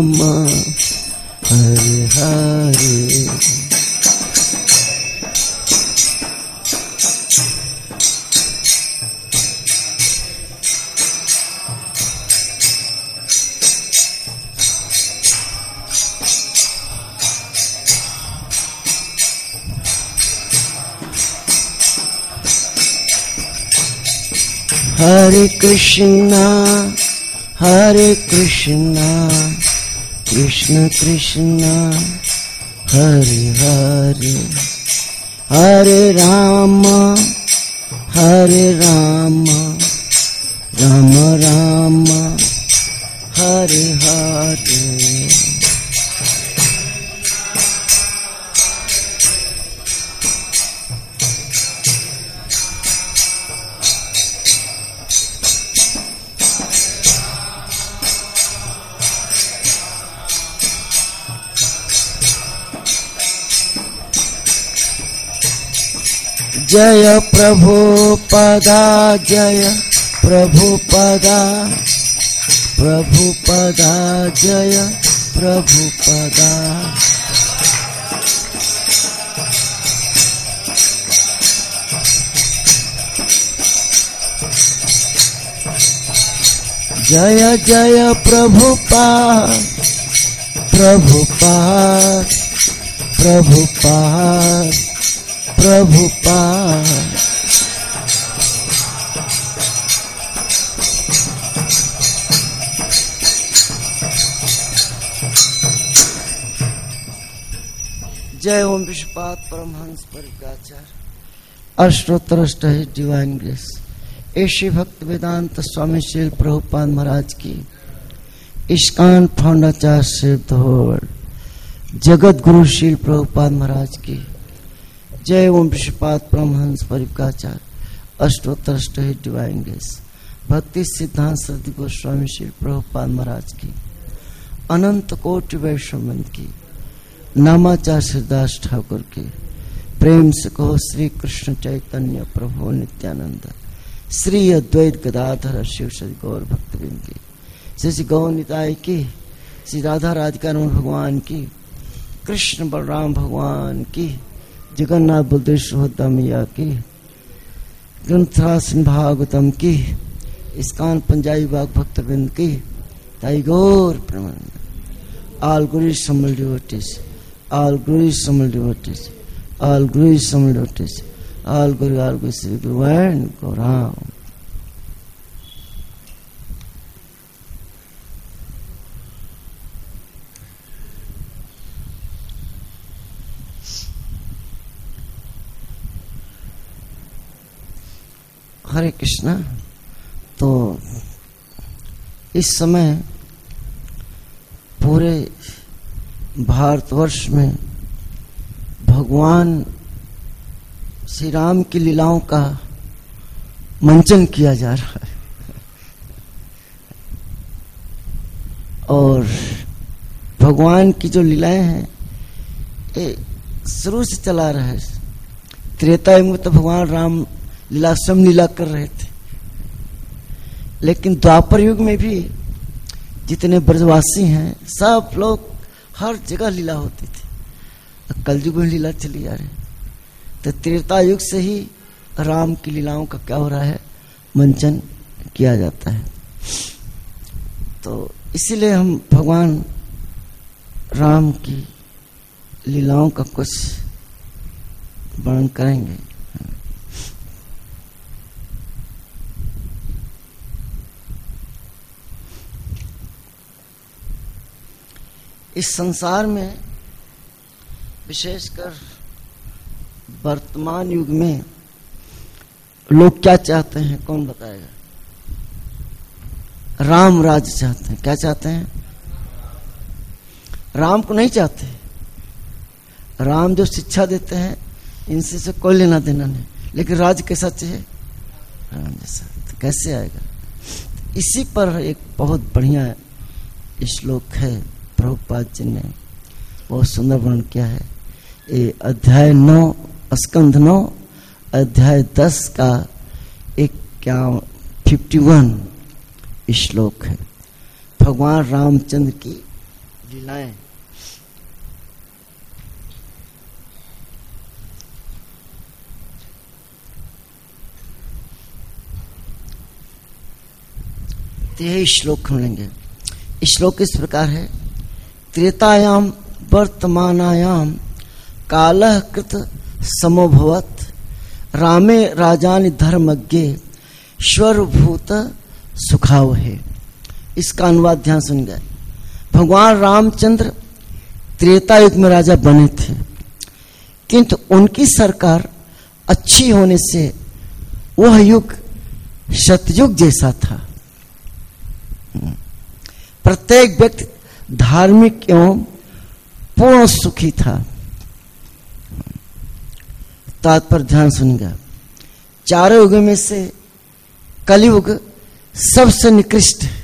राम हरे हरे। हरे कृष्णा कृष्ण कृष्ण हरे हरे, हरे राम राम राम हरे हरे। जय प्रभुपदा जय प्रभुपदा, प्रभुपदा जय प्रभुपदा। जय जय प्रभुपाद प्रभुपाद प्रभुपाद प्रभुपाद। जय ओम विश्वपाद परमहंस परिव्राजक अष्टोत्तर डिवाइन ग्रेस ऐसे भक्त वेदांत स्वामी श्री प्रभुपाद महाराज की, इस्कॉन फाउंडाचार्य श्री धोड़ जगत गुरु श्री प्रभुपाद महाराज की। जय ओम विश्वपाद परमहंस परिव्राजक अष्टोत्तर डिवाइन ग्रेस भक्ति सिद्धांत सरस्वती गोस्वामी श्री प्रभुपाद महाराज की, अनंत कोटि वैष्णव की, नामाचार्य श्रीदास ठाकुर की। प्रेम से कहो श्री कृष्ण चैतन्य प्रभु नित्यानंद, श्री अद्वैत गदाधर शिव सदि गौर भक्तवृंद की, श्री गौर निताय की, श्री राधा राधिका भगवान की, कृष्ण बलराम भगवान की, जगन्नाथ बलदेव सुभद्रा मैया की, ग्रंथराज भागवतम की, इस्कॉन पंजाबी बाग भक्तवृंद की, ताई गौर प्रमाण। All Gurus Samal devotees, all Gurus Samal devotees, all Gurus Samal devotees, all Guru Sri Guru and Gaurang। हरे कृष्णा। तो इस समय पूरे भारतवर्ष में भगवान श्री राम की लीलाओं का मंचन किया जा रहा है और भगवान की जो लीलाएं हैं ये शुरू से चला रहा है। त्रेता युग में तो भगवान राम लीला स्वयं लीला कर रहे थे, लेकिन द्वापर युग में भी जितने ब्रजवासी हैं सब लोग हर जगह लीला होती थी। कलयुग में लीला चली जा रही, तो त्रेता युग से ही राम की लीलाओं का क्या हो रहा है, मंचन किया जाता है। तो इसीलिए हम भगवान राम की लीलाओं का कुछ वर्णन करेंगे। इस संसार में विशेषकर वर्तमान युग में लोग क्या चाहते हैं, कौन बताएगा? राम राज्य चाहते हैं। क्या चाहते हैं? राम को नहीं चाहते। राम जो शिक्षा देते हैं इनसे से कोई लेना देना नहीं, लेकिन राज्य कैसा चाहिए? राम जैसा। तो कैसे आएगा? इसी पर एक बहुत बढ़िया श्लोक है, प्रभुपाद जी ने बहुत सुंदर वर्णन किया है। ये अध्याय 9 स्कंध 9 अध्याय 10 का 51 श्लोक है। भगवान रामचंद्र की लीलाएं। तो यही श्लोक हम लेंगे। श्लोक इस प्रकार है। त्रेतायाम वर्तमानायाम कालः कृत समोभवत् रामे राजानि धर्मज्ञे स्वरभूत सुखावहे। इसका अनुवाद ध्यान सुन गए। भगवान रामचंद्र त्रेता युग में राजा बने थे, किंतु उनकी सरकार अच्छी होने से वह युग सतयुग जैसा था। प्रत्येक व्यक्ति धार्मिक एवं पूर्ण सुखी था। तात्पर्य ध्यान सुनिएगा। चारों युगों में से कलयुग सबसे निकृष्ट है,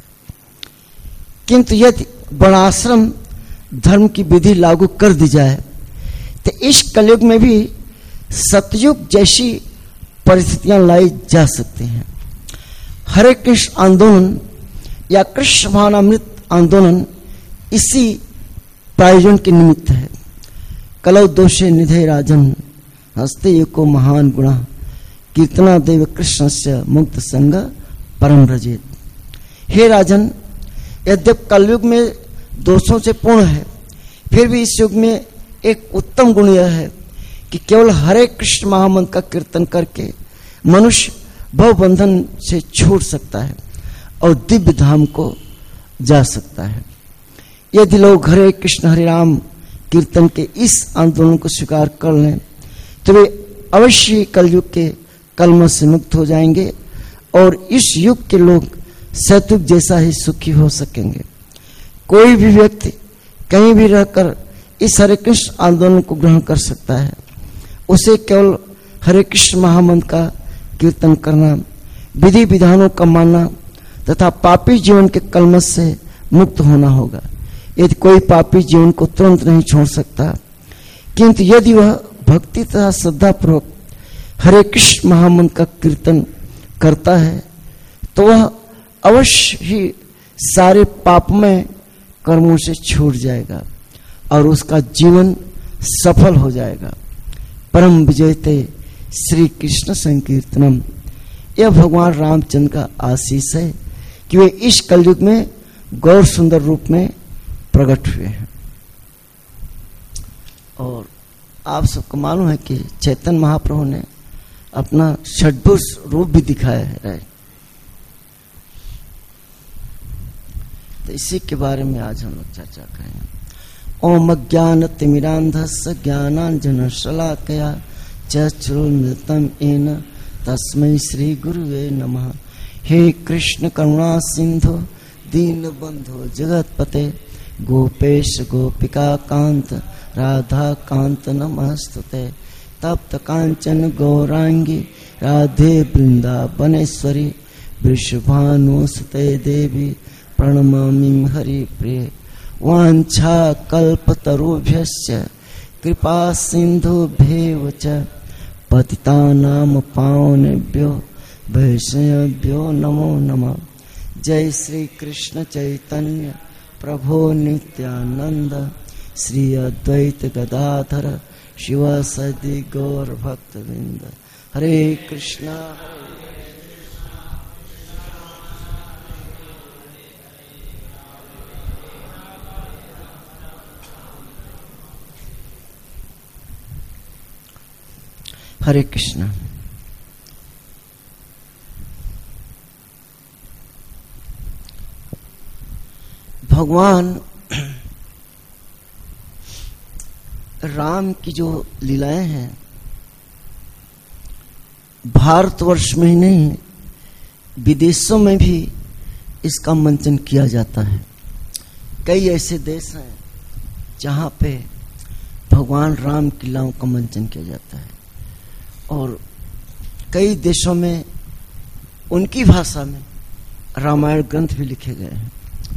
किंतु यदि वर्णाश्रम धर्म की विधि लागू कर दी जाए तो इस कलयुग में भी सतयुग जैसी परिस्थितियां लाई जा सकती हैं। हरे कृष्ण आंदोलन या कृष्ण भावनामृत आंदोलन इसी प्रायोजन के निमित्त है। कलौ दोषे निधे राजन हस्ते एको महान गुणा कीर्तना देव कृष्ण से मुक्त संग परम रजेत। हे राजन, यद्यप कलयुग में दोषों से पूर्ण है, फिर भी इस युग में एक उत्तम गुण यह है कि केवल हरे कृष्ण महामंत्र का कीर्तन करके मनुष्य भव बंधन से छूट सकता है और दिव्य धाम को जा सकता है। यदि लोग हरे कृष्ण हरे राम कीर्तन के इस आंदोलन को स्वीकार कर लें तो वे अवश्य कलयुग के कलमश से मुक्त हो जाएंगे और इस युग के लोग सतयुग जैसा ही सुखी हो सकेंगे। कोई भी व्यक्ति कहीं भी रहकर इस हरे कृष्ण आंदोलन को ग्रहण कर सकता है। उसे केवल हरे कृष्ण महामंत्र का कीर्तन करना, विधि विधानों का मानना तथा पापी जीवन के कलमश से मुक्त होना होगा। यदि कोई पापी जीवन को तुरंत नहीं छोड़ सकता, किंतु यदि वह भक्ति तथा श्रद्धा पूर्वक हरे कृष्ण महामंत्र का कीर्तन करता है तो वह अवश्य ही सारे पापमय कर्मों से छूट जाएगा और उसका जीवन सफल हो जाएगा। परम विजयते श्री कृष्ण संकीर्तनम। यह भगवान रामचंद्र का आशीष है कि वे इस कलयुग में गौर सुंदर रूप में प्रकट हुए हैं। और आप सबको मालूम है कि चैतन्य महाप्रभु ने अपना षड्भुज रूप भी दिखाया है। तो इसी के बारे में आज हम लोग चर्चा करेंगे। ओम अज्ञान तिमिरांधस्य ज्ञानांजन शलाकया चक्षुरुन्मिलितं येन तस्मै श्री गुरुवे नमः। हे कृष्ण करुणा सिंधु दीनबंधो जगतपते गोपेश गोपिका कांत राधा कांत नमस्तुते। तप्त कांचन गौरांगी राधे वृंदावनेश्वरी वृषभानुसुते देवी प्रणमामि हरिप्रिये। वाञ्छा कल्पतरुभ्यश्च कृपा सिन्धुभ्येव च पतितानां पावनेभ्यो वैष्णवेभ्यो नमो नमः। जय श्री कृष्ण चैतन्य प्रभो नित्यानंद श्री अद्वैत गदाधर शिव सदि गौर भक्तवृंद। हरे कृष्णा हरे कृष्णा। भगवान राम की जो लीलाएं हैं भारतवर्ष में ही नहीं विदेशों में भी इसका मंचन किया जाता है। कई ऐसे देश हैं जहां पे भगवान राम की लीलाओं का मंचन किया जाता है और कई देशों में उनकी भाषा में रामायण ग्रंथ भी लिखे गए हैं।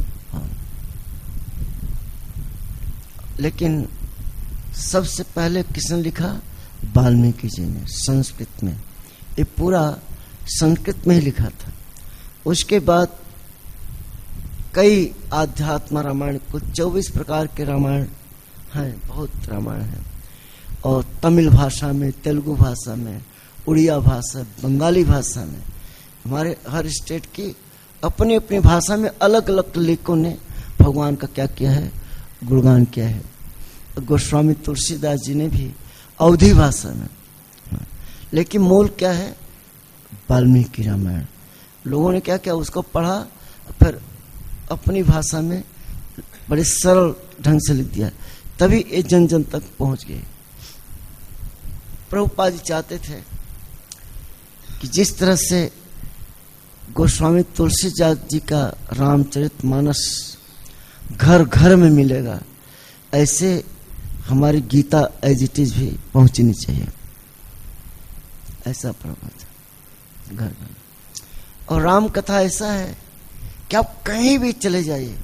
लेकिन सबसे पहले किसने लिखा? वाल्मीकि जी ने संस्कृत में। ये पूरा संस्कृत में ही लिखा था। उसके बाद कई आध्यात्म रामायण, कुछ 24 प्रकार के रामायण हैं, बहुत रामायण हैं। और तमिल भाषा में, तेलुगु भाषा में, उड़िया भाषा, बंगाली भाषा में, हमारे हर स्टेट की अपनी अपनी भाषा में अलग अलग लेखकों ने भगवान का क्या किया है, गुणगान किया है। गोस्वामी तुलसीदास जी ने भी अवधी भाषा में, लेकिन मूल क्या है, वाल्मीकि रामायण। लोगों ने क्या किया, उसको पढ़ा, फिर अपनी भाषा में बड़े सरल ढंग से लिख दिया, तभी ये जन जन तक पहुंच गए। प्रभुपाद जी चाहते थे कि जिस तरह से गोस्वामी तुलसीदास जी का रामचरितमानस घर घर में मिलेगा, ऐसे हमारी गीता एज इट इज भी पहुंचनी चाहिए, ऐसा प्रभुपाद घर घर। और राम कथा ऐसा है कि आप कहीं भी चले जाइए,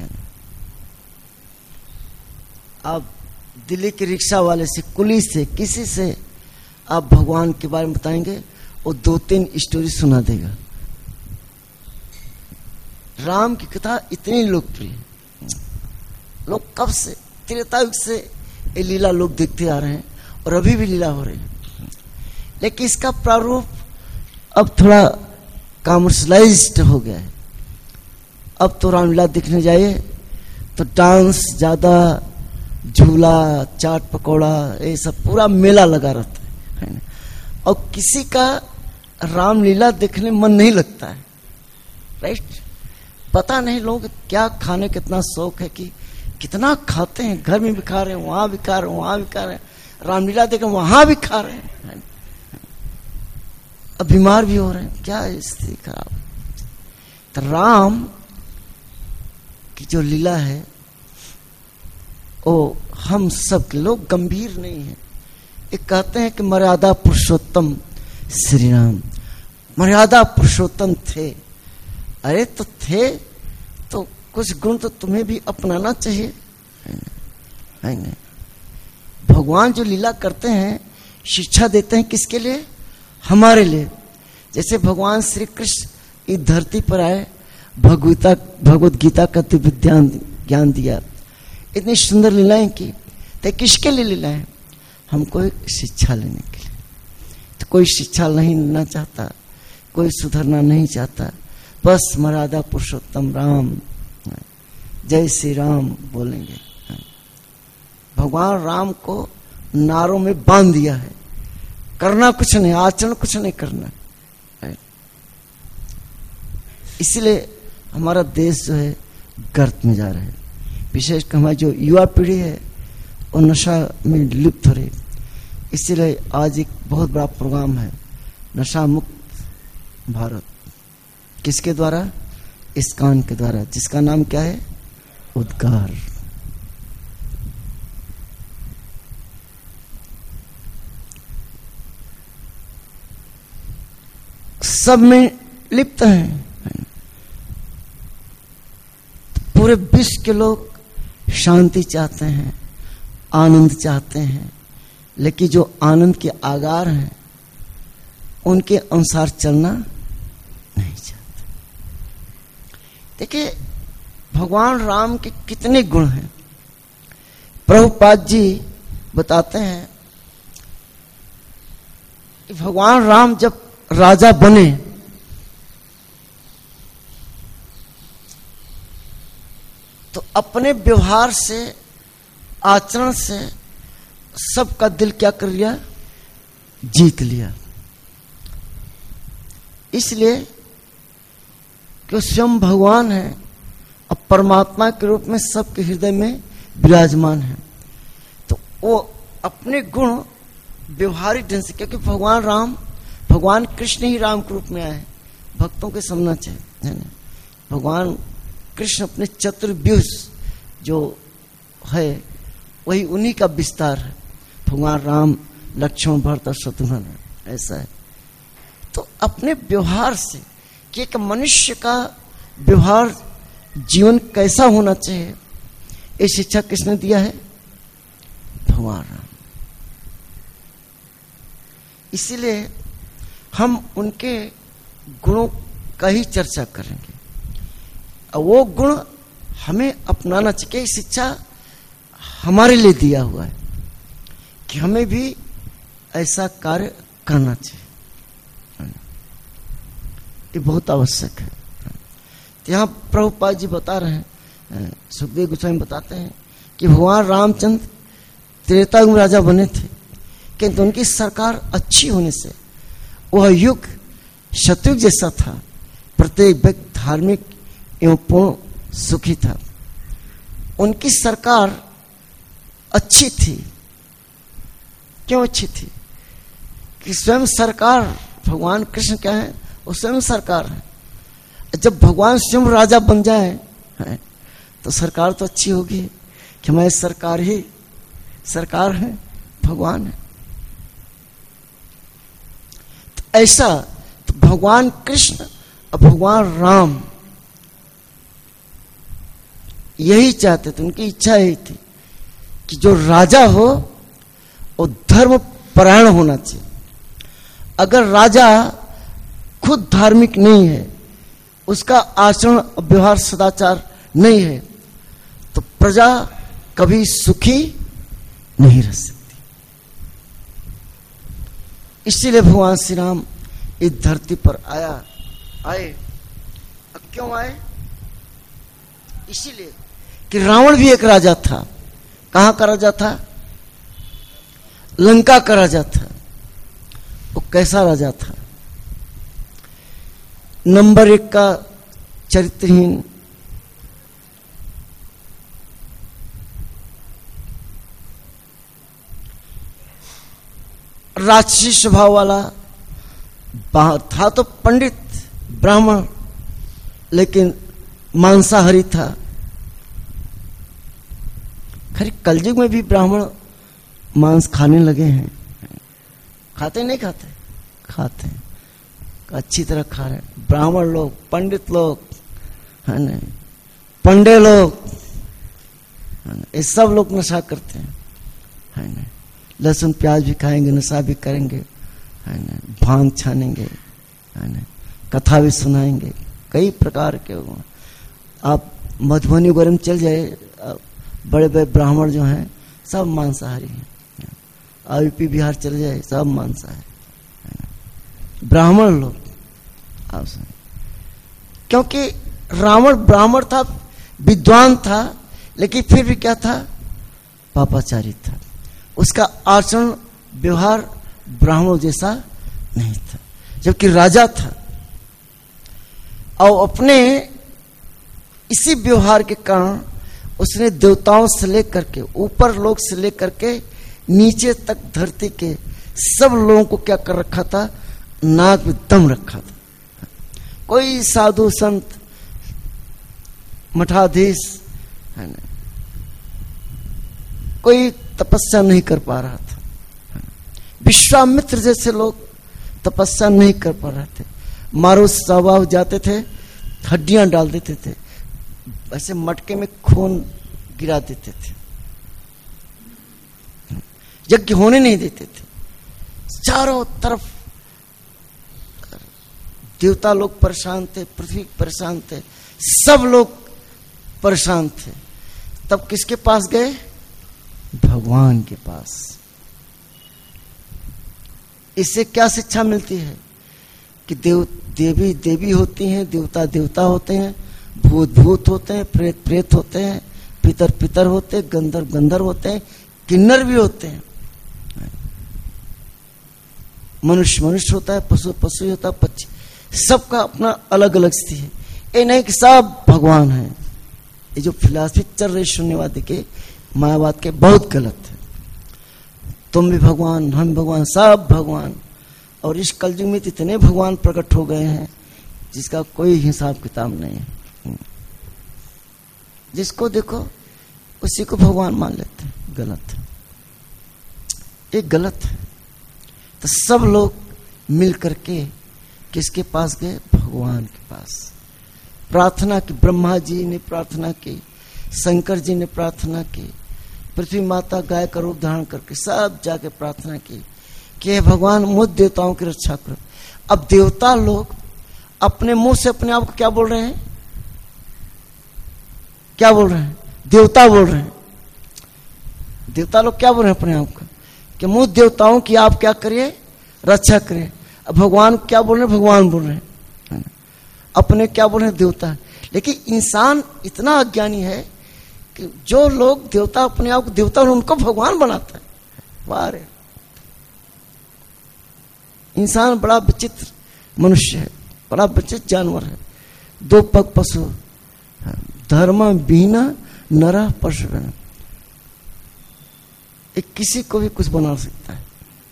आप दिल्ली के रिक्शा वाले से, कुली से, किसी से आप भगवान के बारे में बताएंगे, वो 2-3 स्टोरी सुना देगा। राम की कथा इतनी लोकप्रिय, लोग कब से, त्रेता युग से ये लीला लोग देखते आ रहे हैं और अभी भी लीला हो रही है। लेकिन इसका प्रारूप अब थोड़ा कॉमर्शलाइज्ड हो गया है। अब तो रामलीला देखने जाइए तो डांस ज्यादा, झूला, चाट पकौड़ा, ये सब पूरा मेला लगा रहता है ना? और किसी का रामलीला देखने मन नहीं लगता है, राइट? पता नहीं लोग क्या खाने कितना शौक है कि कितना खाते हैं, घर में भी खा रहे हैं, वहां भी खा रहे हैं, वहां भी खा रहे हैं, रामलीला देख वहां भी खा रहे हैं, अब बीमार भी हो रहे हैं, क्या स्थिति खराब। तो राम की जो लीला है वो हम सब के लोग गंभीर नहीं है। एक कहते हैं कि मर्यादा पुरुषोत्तम श्री राम, मर्यादा पुरुषोत्तम थे। अरे तो थे तो कुछ गुण तो तुम्हें भी अपनाना चाहिए, है नहीं? भगवान जो लीला करते हैं, शिक्षा देते हैं, किसके लिए? हमारे लिए। जैसे भगवान श्री कृष्ण इस धरती पर आए, भगवत गीता का दिव्य ज्ञान दिया, इतनी सुंदर लीलाएं की, तो किसके लिए लीलाएं? हमको एक शिक्षा लेने के लिए। तो कोई शिक्षा नहीं लेना चाहता, कोई सुधरना नहीं चाहता, बस मर्यादा पुरुषोत्तम राम, जय श्री राम बोलेंगे। भगवान राम को नारों में बांध दिया है, करना कुछ नहीं, आचरण कुछ नहीं करना। इसलिए हमारा देश जो है गर्त में जा रहा है। विशेषकर हमारी जो युवा पीढ़ी है वो नशा में लिप्त हो रही। इसलिए आज एक बहुत बड़ा प्रोग्राम है, नशा मुक्त भारत। किसके द्वारा? इस्कॉन के द्वारा, जिसका नाम क्या है? उद्गार। सब में लिप्त हैं, पूरे विश्व के लोग शांति चाहते हैं, आनंद चाहते हैं, लेकिन जो आनंद के आगार हैं उनके अनुसार चलना नहीं चाहते। देखिए भगवान राम के कितने गुण हैं। प्रभुपाद जी बताते हैं कि भगवान राम जब राजा बने तो अपने व्यवहार से, आचरण से सबका दिल क्या कर लिया? जीत लिया। इसलिए कि स्वयं भगवान है और परमात्मा के रूप में सबके हृदय में विराजमान है, तो वो अपने गुण व्यवहारिक ढंग से, क्योंकि भगवान राम, भगवान कृष्ण ही राम के रूप में आए, भक्तों के समझना चाहिए, है ना? भगवान कृष्ण अपने चतुर्व्यूह जो है वही उन्हीं का विस्तार है। भगवान राम लक्ष्मण भरत और शत्रुघ्न, ऐसा है। तो अपने व्यवहार से कि एक मनुष्य का व्यवहार, जीवन कैसा होना चाहिए, ये शिक्षा किसने दिया है? भगवान राम। इसीलिए हम उनके गुणों का ही चर्चा करेंगे। और वो गुण हमें अपनाना चाहिए। शिक्षा हमारे लिए दिया हुआ है कि हमें भी ऐसा कार्य करना चाहिए, ये बहुत आवश्यक है। तो यहाँ प्रभुपाद जी बता रहे हैं, सुखदेव गोस्वामी बताते हैं कि भगवान रामचंद्र त्रेता युग राजा बने थे, किंतु उनकी सरकार अच्छी होने से वह युग सतयुग जैसा था। प्रत्येक व्यक्ति धार्मिक एवं पूर्ण सुखी था। उनकी सरकार अच्छी थी। क्यों अच्छी थी? कि स्वयं सरकार, भगवान कृष्ण क्या है? वो स्वयं सरकार है। जब भगवान स्वयं राजा बन जाए तो सरकार तो अच्छी होगी कि हमारी सरकार ही सरकार है, भगवान है। तो ऐसा तो भगवान कृष्ण और भगवान राम यही चाहते थे, उनकी इच्छा यही थी कि जो राजा हो वो धर्म परायण होना चाहिए। अगर राजा खुद धार्मिक नहीं है, उसका आचरण व्यवहार सदाचार नहीं है, तो प्रजा कभी सुखी नहीं रह सकती। इसीलिए भगवान श्री राम इस धरती पर आए। अब क्यों आए? इसीलिए कि रावण भी एक राजा था। कहां का राजा था? लंका का राजा था। वो कैसा राजा था? नंबर 1 का चरित्रहीन, राक्षसी स्वभाव वाला था। तो पंडित ब्राह्मण, लेकिन मांसाहारी था। खैर कलयुग में भी ब्राह्मण मांस खाने लगे हैं। खाते नहीं खाते? खाते हैं, अच्छी तरह खा रहे हैं। ब्राह्मण लोग, पंडित लोग, है ना, पंडे लोग, ये सब लोग नशा करते हैं, है ना। लहसुन प्याज भी खाएंगे, नशा भी करेंगे, है ना, भांग छानेंगे, है ना, कथा भी सुनाएंगे, कई प्रकार के। आप मधुबनी वगैरह में चल जाए, बड़े बड़े ब्राह्मण जो हैं सब मांसाहारी हैं। यूपी बिहार चले जाए, सब मांसाहारी ब्राह्मण लोग। क्योंकि रावण ब्राह्मण था, विद्वान था, लेकिन फिर भी क्या था? पापाचारी था। उसका आचरण व्यवहार ब्राह्मणों जैसा नहीं था, जबकि राजा था। और अपने इसी व्यवहार के कारण उसने देवताओं से लेकर के, ऊपर लोग से लेकर के नीचे तक धरती के सब लोगों को क्या कर रखा था? नाक में दम रखा था। कोई साधु संत मठाधीश, है ना, कोई तपस्या नहीं कर पा रहा था। विश्वामित्र जैसे लोग तपस्या नहीं कर पा रहे थे। मारो स्वभाव जाते थे, हड्डियां डाल देते थे, ऐसे मटके में खून गिरा देते थे, यज्ञ होने नहीं देते थे। चारों तरफ देवता लोग परेशान थे, पृथ्वी परेशान थे, सब लोग परेशान थे। तब किसके पास गए? भगवान के पास। इससे क्या शिक्षा मिलती है? कि देवी देवी होती हैं, देवता देवता होते हैं, भूत भूत होते हैं, प्रेत प्रेत होते हैं, पितर पितर होते हैं, गंधर्व गंधर्व होते हैं, किन्नर भी होते हैं, मनुष्य मनुष्य होता है, पशु पशु होता है, पक्षी, सबका अपना अलग अलग स्थिति है। ये नहीं कि सब भगवान है। ये जो फिलॉसफी चल रही शून्यवादी के, मायावाद के, बहुत गलत है। तुम भी भगवान, हम भगवान, सब भगवान। और इस कलयुग में इतने भगवान प्रकट हो गए हैं जिसका कोई हिसाब किताब नहीं है। जिसको देखो उसी को भगवान मान लेते हैं। गलत है, ये गलत है। तो सब लोग मिल करके किसके पास गए? भगवान के पास। प्रार्थना की, ब्रह्मा जी ने प्रार्थना की, शंकर जी ने प्रार्थना की, पृथ्वी माता गाय का रूप धारण करके सब जाके प्रार्थना की कि हे भगवान मुझ देवताओं की रक्षा करो। अब देवता लोग अपने मुंह से अपने आप को क्या बोल रहे हैं? क्या बोल रहे हैं? देवता बोल रहे हैं। देवता लोग क्या बोल रहे हैं अपने आप को कि मुझ देवताओं की आप क्या करिए, रक्षा करिए। अब भगवान क्या बोल रहे हैं? भगवान बोल रहे हैं। अपने क्या बोल रहे हैं? देवता। लेकिन इंसान इतना अज्ञानी है कि जो लोग देवता अपने आप को देवता उनको भगवान बनाता है। वाह रे, इंसान बड़ा विचित्र मनुष्य है, बड़ा विचित्र जानवर है। दो पग पशु, धर्म विहीना नरः पशु। एक किसी को भी कुछ बना सकता है,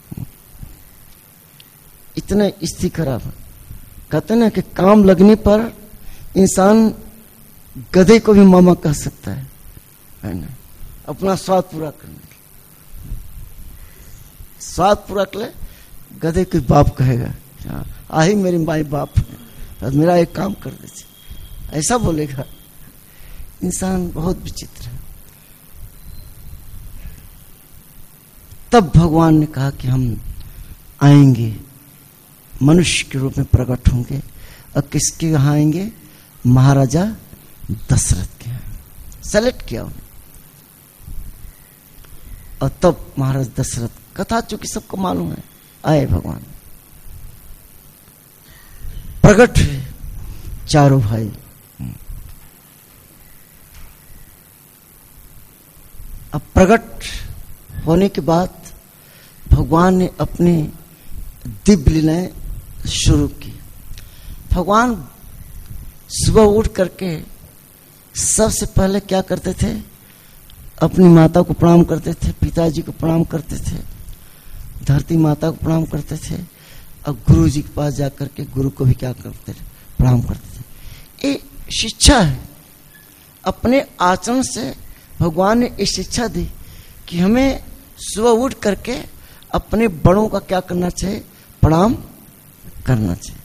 इतने स्थिति खराब है। कहते ना कि काम लगने पर इंसान गधे को भी मामा कह सकता है ना, अपना स्वाद पूरा करने के लिए। स्वाद पूरा कर ले गधे के बाप कहेगा, आही मेरी माई बाप है, मेरा एक काम कर दीजिए, ऐसा बोलेगा। इंसान बहुत विचित्र है। तब भगवान ने कहा कि हम आएंगे, मनुष्य के रूप में प्रकट होंगे। और किसके यहाँ आएंगे? महाराजा दशरथ के यहाँ। सेलेक्ट किया उन्हें। और तब महाराज दशरथ, कथा चूंकि सबको मालूम है, आए भगवान, प्रकट हुए चारों भाई। अब प्रकट होने के बाद भगवान ने अपने दिव्य लीलाएं शुरू की। भगवान सुबह उठ करके सबसे पहले क्या करते थे? अपनी माता को प्रणाम करते थे, पिताजी को प्रणाम करते थे, धरती माता को प्रणाम करते थे, और गुरु जी के पास जाकर के गुरु को भी क्या करते थे? प्रणाम करते थे। ये शिक्षा है। अपने आचरण से भगवान ने ये शिक्षा दी कि हमें सुबह उठ करके अपने बड़ों का क्या करना चाहिए? प्रणाम करना चाहिए।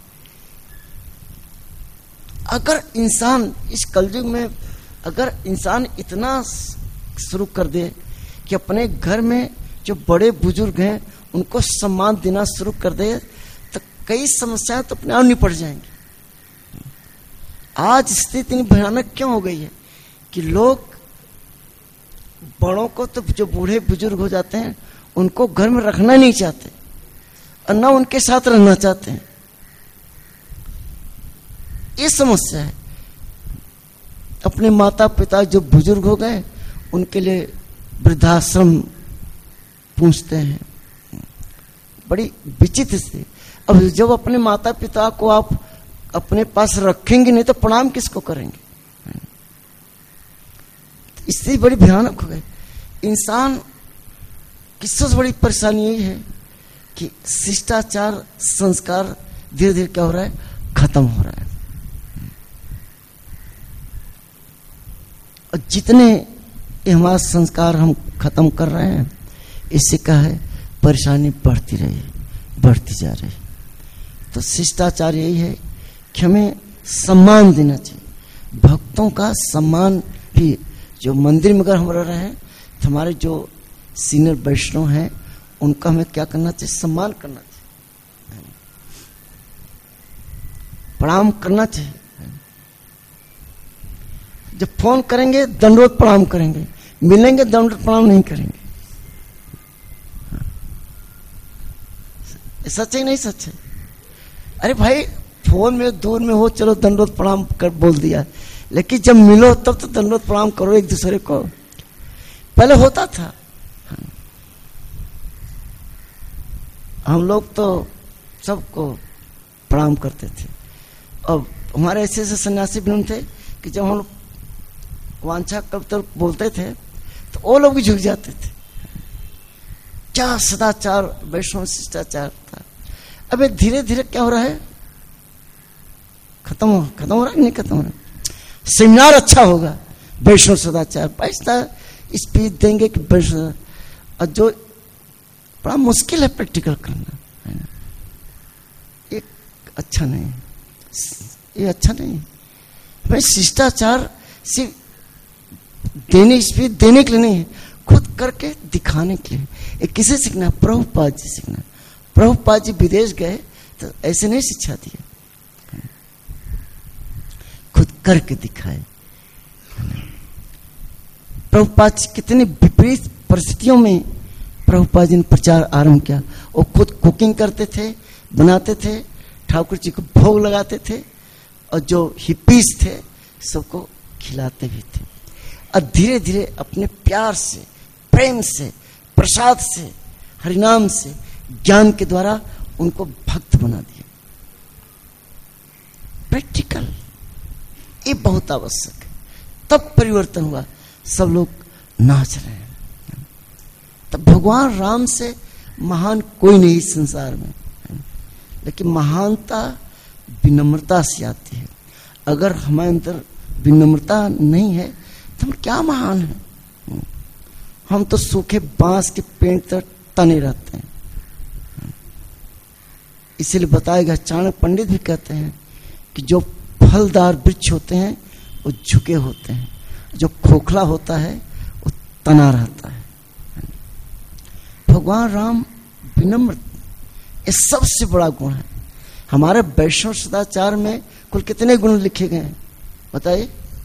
अगर इंसान इस कलयुग में, अगर इंसान इतना शुरू कर दे कि अपने घर में जो बड़े बुजुर्ग हैं उनको सम्मान देना शुरू कर दे, तो कई समस्याएं तो अपने आप निपट जाएंगी। आज स्थिति भयानक क्यों हो गई है कि लोग बड़ों को, तो जो बूढ़े बुजुर्ग हो जाते हैं उनको घर में रखना नहीं चाहते और न उनके साथ रहना चाहते हैं। ये समस्या है। अपने माता पिता जो बुजुर्ग हो गए उनके लिए वृद्धाश्रम पूछते हैं, बड़ी विचित्र स्थिति। अब जब अपने माता पिता को आप अपने पास रखेंगे नहीं तो प्रणाम किसको करेंगे? इससे बड़ी भयानक हो गई। इंसान की सबसे बड़ी परेशानी यही है कि शिष्टाचार संस्कार धीरे धीरे क्या हो रहा है? खत्म हो रहा है। और जितने हमारा संस्कार हम खत्म कर रहे हैं, इससे क्या है? परेशानी बढ़ती रही, बढ़ती जा रही। तो शिष्टाचार यही है कि हमें सम्मान देना चाहिए। भक्तों का सम्मान भी, जो मंदिर में अगर हम रह रहे हैं तो हमारे जो सीनियर वैष्णव हैं उनका हमें क्या करना चाहिए? सम्मान करना चाहिए, प्रणाम करना चाहिए। जब फोन करेंगे दंडवत प्रणाम करेंगे, मिलेंगे दंडवत प्रणाम नहीं करेंगे। सच है नहीं सच है? अरे भाई, फोन में दूर में हो चलो दंडवत प्रणाम कर बोल दिया, लेकिन जब मिलो तब तो दंडवत प्रणाम करो एक दूसरे को। पहले होता था, हम लोग तो सबको प्रणाम करते थे। अब हमारे ऐसे ऐसे सन्यासी भी थे कि जब हम वांछा कब तक बोलते थे तो वो लोग भी झुक जाते थे। क्या सदाचार, वैष्णव शिष्टाचार था। अब धीरे धीरे क्या हो रहा है? खत्म हो रहा है, नहीं खत्म हो रहा। सेमिनार अच्छा होगा, वैष्णव सदाचार, पैसा स्पीच देंगे कि वैष्णव, और जो बड़ा मुश्किल है प्रैक्टिकल करना, है ना? ये अच्छा नहीं है, ये अच्छा नहीं है। भाई शिष्टाचार सिर्फ स्पीच देने के लिए नहीं है, खुद करके दिखाने के लिए। ये किसे सीखना? प्रभुपाद जी सीखना। प्रभुपाद जी विदेश गए तो ऐसे नहीं शिक्षा दिया, खुद करके दिखाए। प्रभुपाद जी कितने विपरीत परिस्थितियों में प्रभुपाद जी ने प्रचार आरंभ किया। वो खुद कुकिंग करते थे, बनाते थे, ठाकुर जी को भोग लगाते थे और जो हिप्पीज थे सबको खिलाते भी थे। और धीरे धीरे अपने प्यार से, प्रेम से, प्रसाद से, हरिनाम से, ज्ञान के द्वारा उनको भक्त बना दिया। प्रैक्टिकल, ये बहुत आवश्यक है। तब परिवर्तन हुआ, सब लोग नाच रहे हैं। तब भगवान राम से महान कोई नहीं संसार में, लेकिन महानता विनम्रता से आती है। अगर हमारे अंदर विनम्रता नहीं है तो हम क्या महान हैं? हम तो सूखे बांस के पेड़ तक तने रहते हैं। इसीलिए बताएगा, चाणक्य पंडित भी कहते हैं कि जो फलदार वृक्ष होते हैं वो झुके होते हैं, जो खोखला होता है वो तना रहता है। भगवान राम विनम्र, ये सबसे बड़ा गुण है। हमारे वैष्णव सदाचार में कुल कितने गुण लिखे गए हैं बताइए?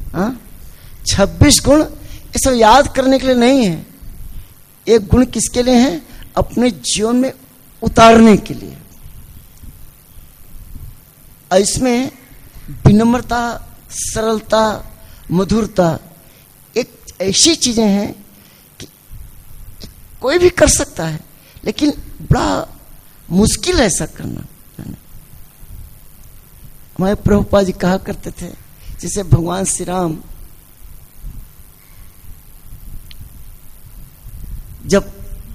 26 गुण। ये सब याद करने के लिए नहीं है। एक गुण किसके लिए है? अपने जीवन में उतारने के लिए। इसमें विनम्रता, सरलता, मधुरता एक ऐसी चीजें हैं कि कोई भी कर सकता है, लेकिन बड़ा मुश्किल है ऐसा करना। हमारे प्रभुपाद जी कहा करते थे, जैसे भगवान श्री राम जब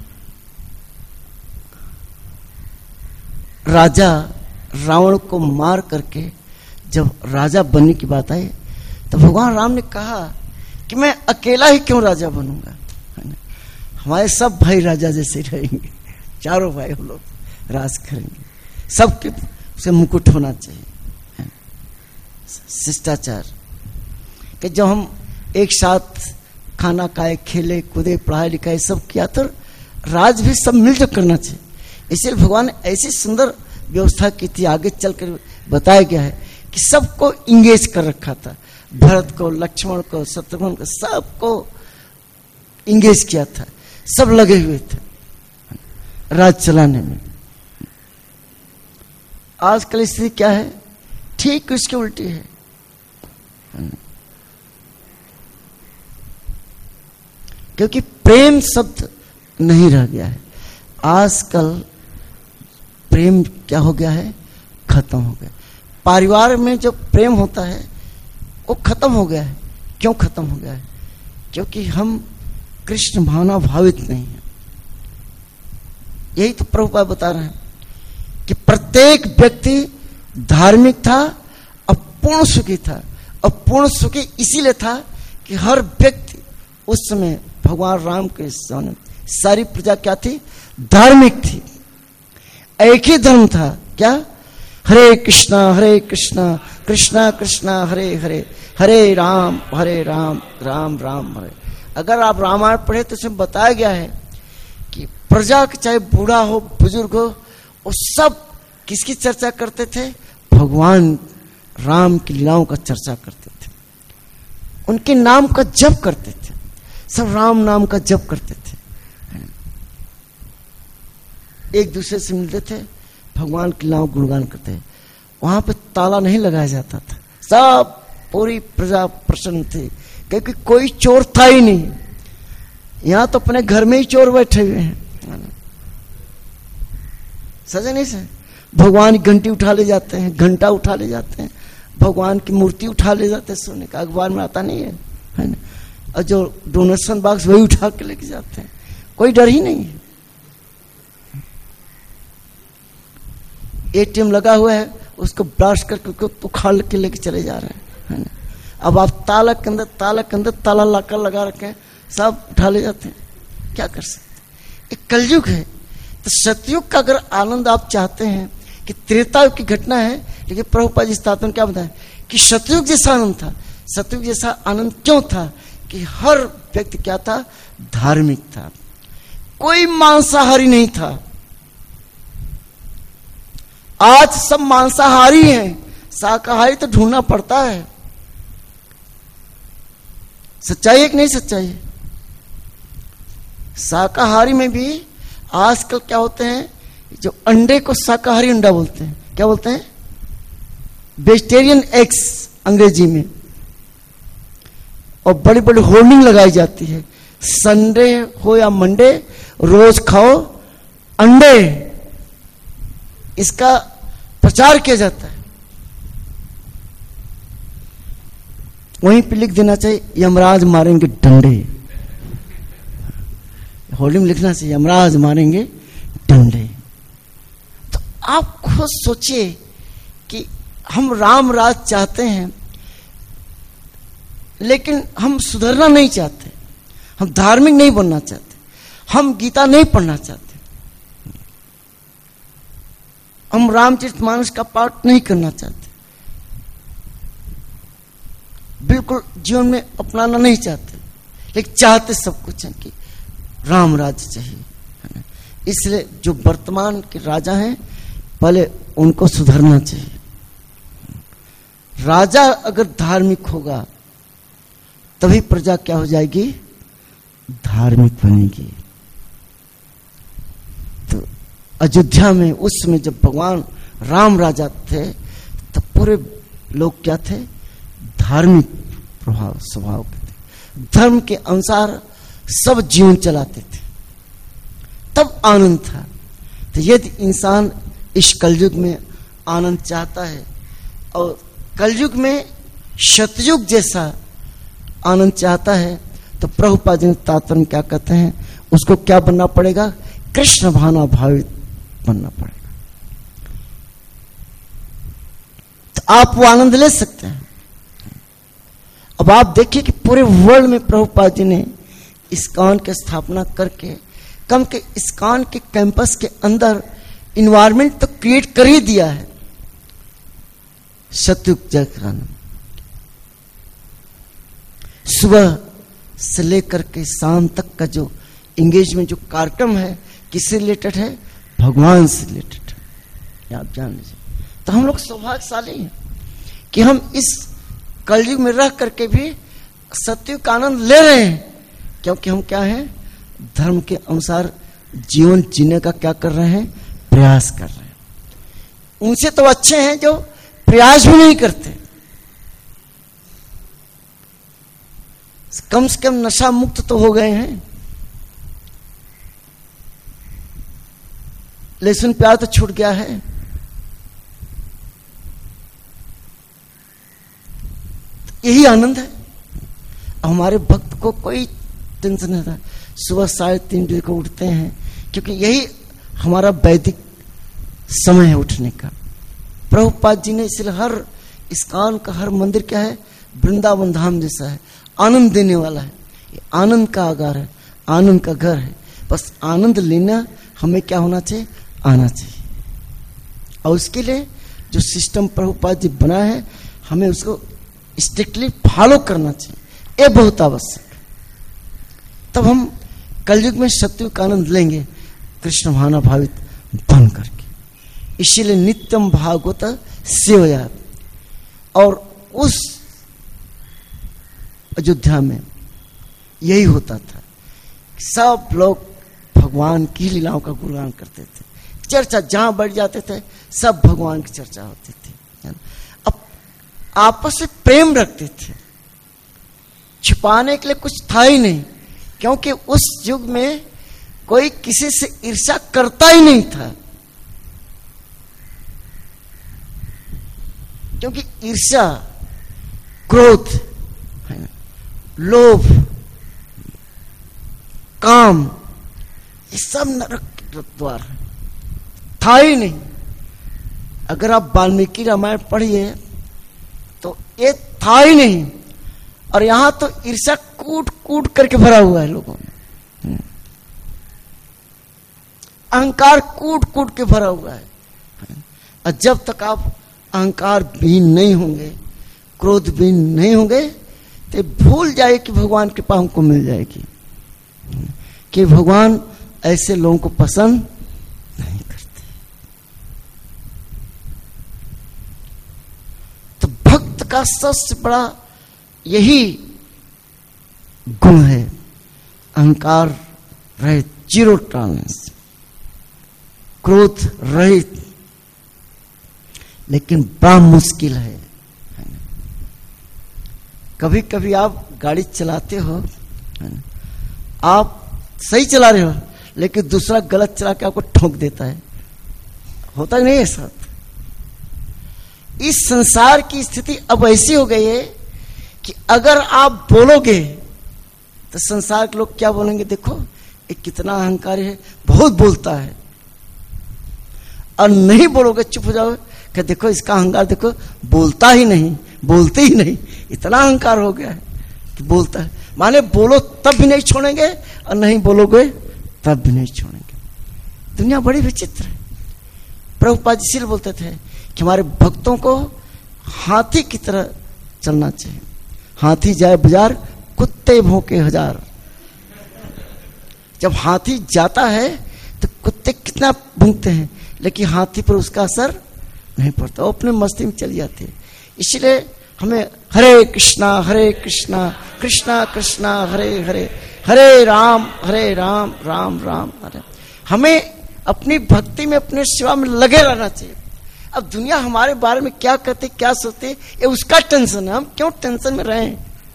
राजा रावण को मार करके जब राजा बनने की बात आई, तो भगवान राम ने कहा कि मैं अकेला ही क्यों राजा बनूंगा, हमारे सब भाई राजा जैसे रहेंगे, चारों भाई हम लोग राज करेंगे, सबके उसे मुकुट होना चाहिए। शिष्टाचार कि जब हम एक साथ खाना खाए, खेले कूदे, पढ़ाई लिखाई सब किया, तो राज भी सब मिलकर करना चाहिए। इसलिए भगवान ने ऐसी सुंदर व्यवस्था की थी, आगे चलकर बताया गया है कि सबको इंगेज कर रखा था। भरत को, लक्ष्मण को, शत्रुघ्न को, सबको इंगेज किया था। सब लगे हुए थे राज चलाने में। आजकल स्थिति क्या है? ठीक उसके उल्टी है। क्योंकि प्रेम शब्द नहीं रह गया है। आजकल प्रेम क्या हो गया है? खत्म हो गया। परिवार में जो प्रेम होता है वो खत्म हो गया है। क्यों खत्म हो गया है? क्योंकि हम कृष्ण भावना भावित नहीं है। यही तो प्रभुपाद बता रहे हैं कि प्रत्येक व्यक्ति धार्मिक था और पूर्ण सुखी था। और पूर्ण सुखी इसीलिए था कि हर व्यक्ति उस समय भगवान राम के सामने सारी प्रजा क्या थी? धार्मिक थी। एक ही धर्म था, क्या? हरे कृष्णा कृष्णा कृष्णा हरे हरे, हरे राम राम राम हरे। अगर आप रामायण पढ़े तो उसमें बताया गया है कि प्रजा के चाहे बूढ़ा हो बुजुर्ग हो, वो सब किसकी चर्चा करते थे? भगवान राम की लीलाओं का चर्चा करते थे, उनके नाम का जप करते थे, सब राम नाम का जप करते थे। एक दूसरे से मिलते थे, भगवान की लीलाओं गुणगान करते। वहां पे ताला नहीं लगाया जाता था, सब पूरी प्रजा प्रसन्न थी, क्योंकि कोई चोर था ही नहीं। यहां तो अपने घर में ही चोर बैठे हुए हैं। सजा नहीं से भगवान की घंटी उठा ले जाते हैं, घंटा उठा ले जाते हैं, भगवान की मूर्ति उठा ले जाते हैं, सोने का अखबार में आता नहीं है ना? और जो डोनेशन बॉक्स वही उठा के लेके जाते हैं, कोई डर ही नहीं है। एटीएम लगा हुआ है, उसको ब्लास्ट करके उखाड़ के लेके चले जा रहे हैं, है ना? अब आप ताला के अंदर ताला लाकर लगा रखे हैं, सब उठा ले जाते हैं, क्या कर सकते? एक कलयुग है। तो सतयुग का अगर आनंद आप चाहते हैं, कि त्रेता युग की घटना है, लेकिन प्रभुपाद जी स्थापना क्या बताया कि सतयुग जैसा आनंद था। सतयुग जैसा आनंद क्यों था? कि हर व्यक्ति क्या था? धार्मिक था, कोई मांसाहारी नहीं था। आज सब मांसाहारी हैं, शाकाहारी तो ढूंढना पड़ता है। सच्चाई है कि नहीं सच्चाई है? शाकाहारी में भी आजकल क्या होते हैं, जो अंडे को शाकाहारी अंडा बोलते हैं, क्या बोलते हैं, वेजिटेरियन एग्स अंग्रेजी में, और बड़ी बड़ी होर्डिंग लगाई जाती है, संडे हो या मंडे रोज खाओ अंडे, इसका प्रचार किया जाता है। वहीं पे लिख देना चाहिए यमराज मारेंगे डंडे, होर्डिंग लिखना चाहिए यमराज मारेंगे डंडे। तो आप खुद सोचिए कि हम राम राज चाहते हैं, लेकिन हम सुधरना नहीं चाहते, हम धार्मिक नहीं बनना चाहते, हम गीता नहीं पढ़ना चाहते, हम रामचरितमानस का पाठ नहीं करना चाहते, बिल्कुल जीवन में अपनाना नहीं चाहते, लेकिन चाहते सब कुछ है कि राम राज्य चाहिए। इसलिए जो वर्तमान के राजा हैं पहले उनको सुधरना चाहिए। राजा अगर धार्मिक होगा तभी प्रजा क्या हो जाएगी, धार्मिक बनेगी। तो अयोध्या में उस समय जब भगवान राम राजा थे तब पूरे लोग क्या थे, धार्मिक प्रभाव स्वभाव के थे, धर्म के अनुसार सब जीवन चलाते थे, तब आनंद था। तो यदि इंसान इस कलयुग में आनंद चाहता है और कलयुग में सतयुग जैसा आनंद चाहता है, तो प्रभुपाद जी तात्पर्य क्या कहते हैं, उसको क्या बनना पड़ेगा, कृष्ण भावना भावित बनना पड़ेगा। तो आप वो आनंद ले सकते हैं। अब आप देखिए कि पूरे वर्ल्ड में प्रभुपाद जी ने इस्कॉन की स्थापना करके कम के इस्कॉन के कैंपस के अंदर इन्वायरमेंट तो क्रिएट कर ही दिया है। सतयुग जगत सुबह से लेकर के शाम तक का जो एंगेजमेंट, जो कार्यक्रम है, किससे रिलेटेड है, भगवान से रिलेटेड है, आप जान लीजिए। तो हम लोग सौभाग्यशाली हैं कि हम इस कलयुग में रह करके भी सतयुग का आनंद ले रहे हैं, क्योंकि हम क्या हैं, धर्म के अनुसार जीवन जीने का क्या कर रहे हैं, प्रयास कर रहे हैं। उनसे तो अच्छे हैं जो प्रयास भी नहीं करते, कम से कम नशा मुक्त तो हो गए हैं, लहसुन प्याज तो छूट गया है। तो यही आनंद है। हमारे भक्त को कोई टेंशन नहीं था, सुबह 3:30 बजे को उठते हैं, क्योंकि यही हमारा वैदिक समय है उठने का। प्रभुपाद जी ने इसलिए हर इस्कॉन का हर मंदिर क्या है, वृंदावन धाम जैसा है, आनंद देने वाला है, आनंद का आगार है, आनंद का घर है। बस आनंद लेना हमें क्या होना चाहिए, आना चाहिए। और उसके लिए जो सिस्टम प्रभुपाद जी बनाया है, हमें उसको स्ट्रिक्टली फॉलो करना चाहिए, ये बहुत आवश्यक है। तब हम कलयुग में सतयुग का आनंद लेंगे, कृष्ण भावना भावित बन करके। इसीलिए नित्यम भागवत सेवया। और उस अयोध्या में यही होता था, सब लोग भगवान की लीलाओं का गुणगान करते थे, चर्चा जहां बढ़ जाते थे सब भगवान की चर्चा होती थी। अब आपस में प्रेम रखते थे, छिपाने के लिए कुछ था ही नहीं, क्योंकि उस युग में कोई किसी से ईर्ष्या करता ही नहीं था, क्योंकि ईर्ष्या, क्रोध, लोभ, काम, ये सब नरक के द्वार है, था ही नहीं। अगर आप वाल्मीकि रामायण पढ़िए तो ये था ही नहीं। और यहां तो ईर्ष्या कूट कूट करके भरा हुआ है लोगों में, अहंकार कूट कूट के भरा हुआ है। और जब तक आप अहंकार विहीन नहीं होंगे, क्रोध विहीन नहीं होंगे, तो भूल जाए कि भगवान की कृपा हमको मिल जाएगी, कि भगवान ऐसे लोगों को पसंद नहीं करते। तो भक्त का सबसे बड़ा यही गुण है, अहंकार रहित, जीरो टॉलरेंस, क्रोध रहित। लेकिन बड़ा मुश्किल है। कभी कभी आप गाड़ी चलाते हो, आप सही चला रहे हो लेकिन दूसरा गलत चला के आपको ठोक देता है, होता नहीं है साथ। इस संसार की स्थिति अब ऐसी हो गई है कि अगर आप बोलोगे तो संसार के लोग क्या बोलेंगे, देखो ये कितना अहंकारी है, बहुत बोलता है। और नहीं बोलोगे, चुप हो जाओगे, कि देखो इसका अहंकार, देखो बोलता ही नहीं, बोलते ही नहीं, इतना अहंकार हो गया है कि बोलता है। माने बोलो तब भी नहीं छोड़ेंगे और नहीं बोलोगे तब भी नहीं छोड़ेंगे। दुनिया बड़ी विचित्र है। प्रभुपाद जी इसलिए बोलते थे कि हमारे भक्तों को हाथी की तरह चलना चाहिए। हाथी जाए बाजार, कुत्ते भौंके हजार। जब हाथी जाता है तो कुत्ते कितना भौंकते हैं, लेकिन हाथी पर उसका असर नहीं पड़ता, वो अपने मस्ती में चली जाती है। इसलिए हमें हरे कृष्णा कृष्णा कृष्णा हरे हरे, हरे राम राम राम हरे। हमें अपनी भक्ति में, अपने सेवा में लगे रहना चाहिए। अब दुनिया हमारे बारे में क्या कहते, क्या सोचते, ये उसका टेंशन है, हम क्यों टेंशन में रहे।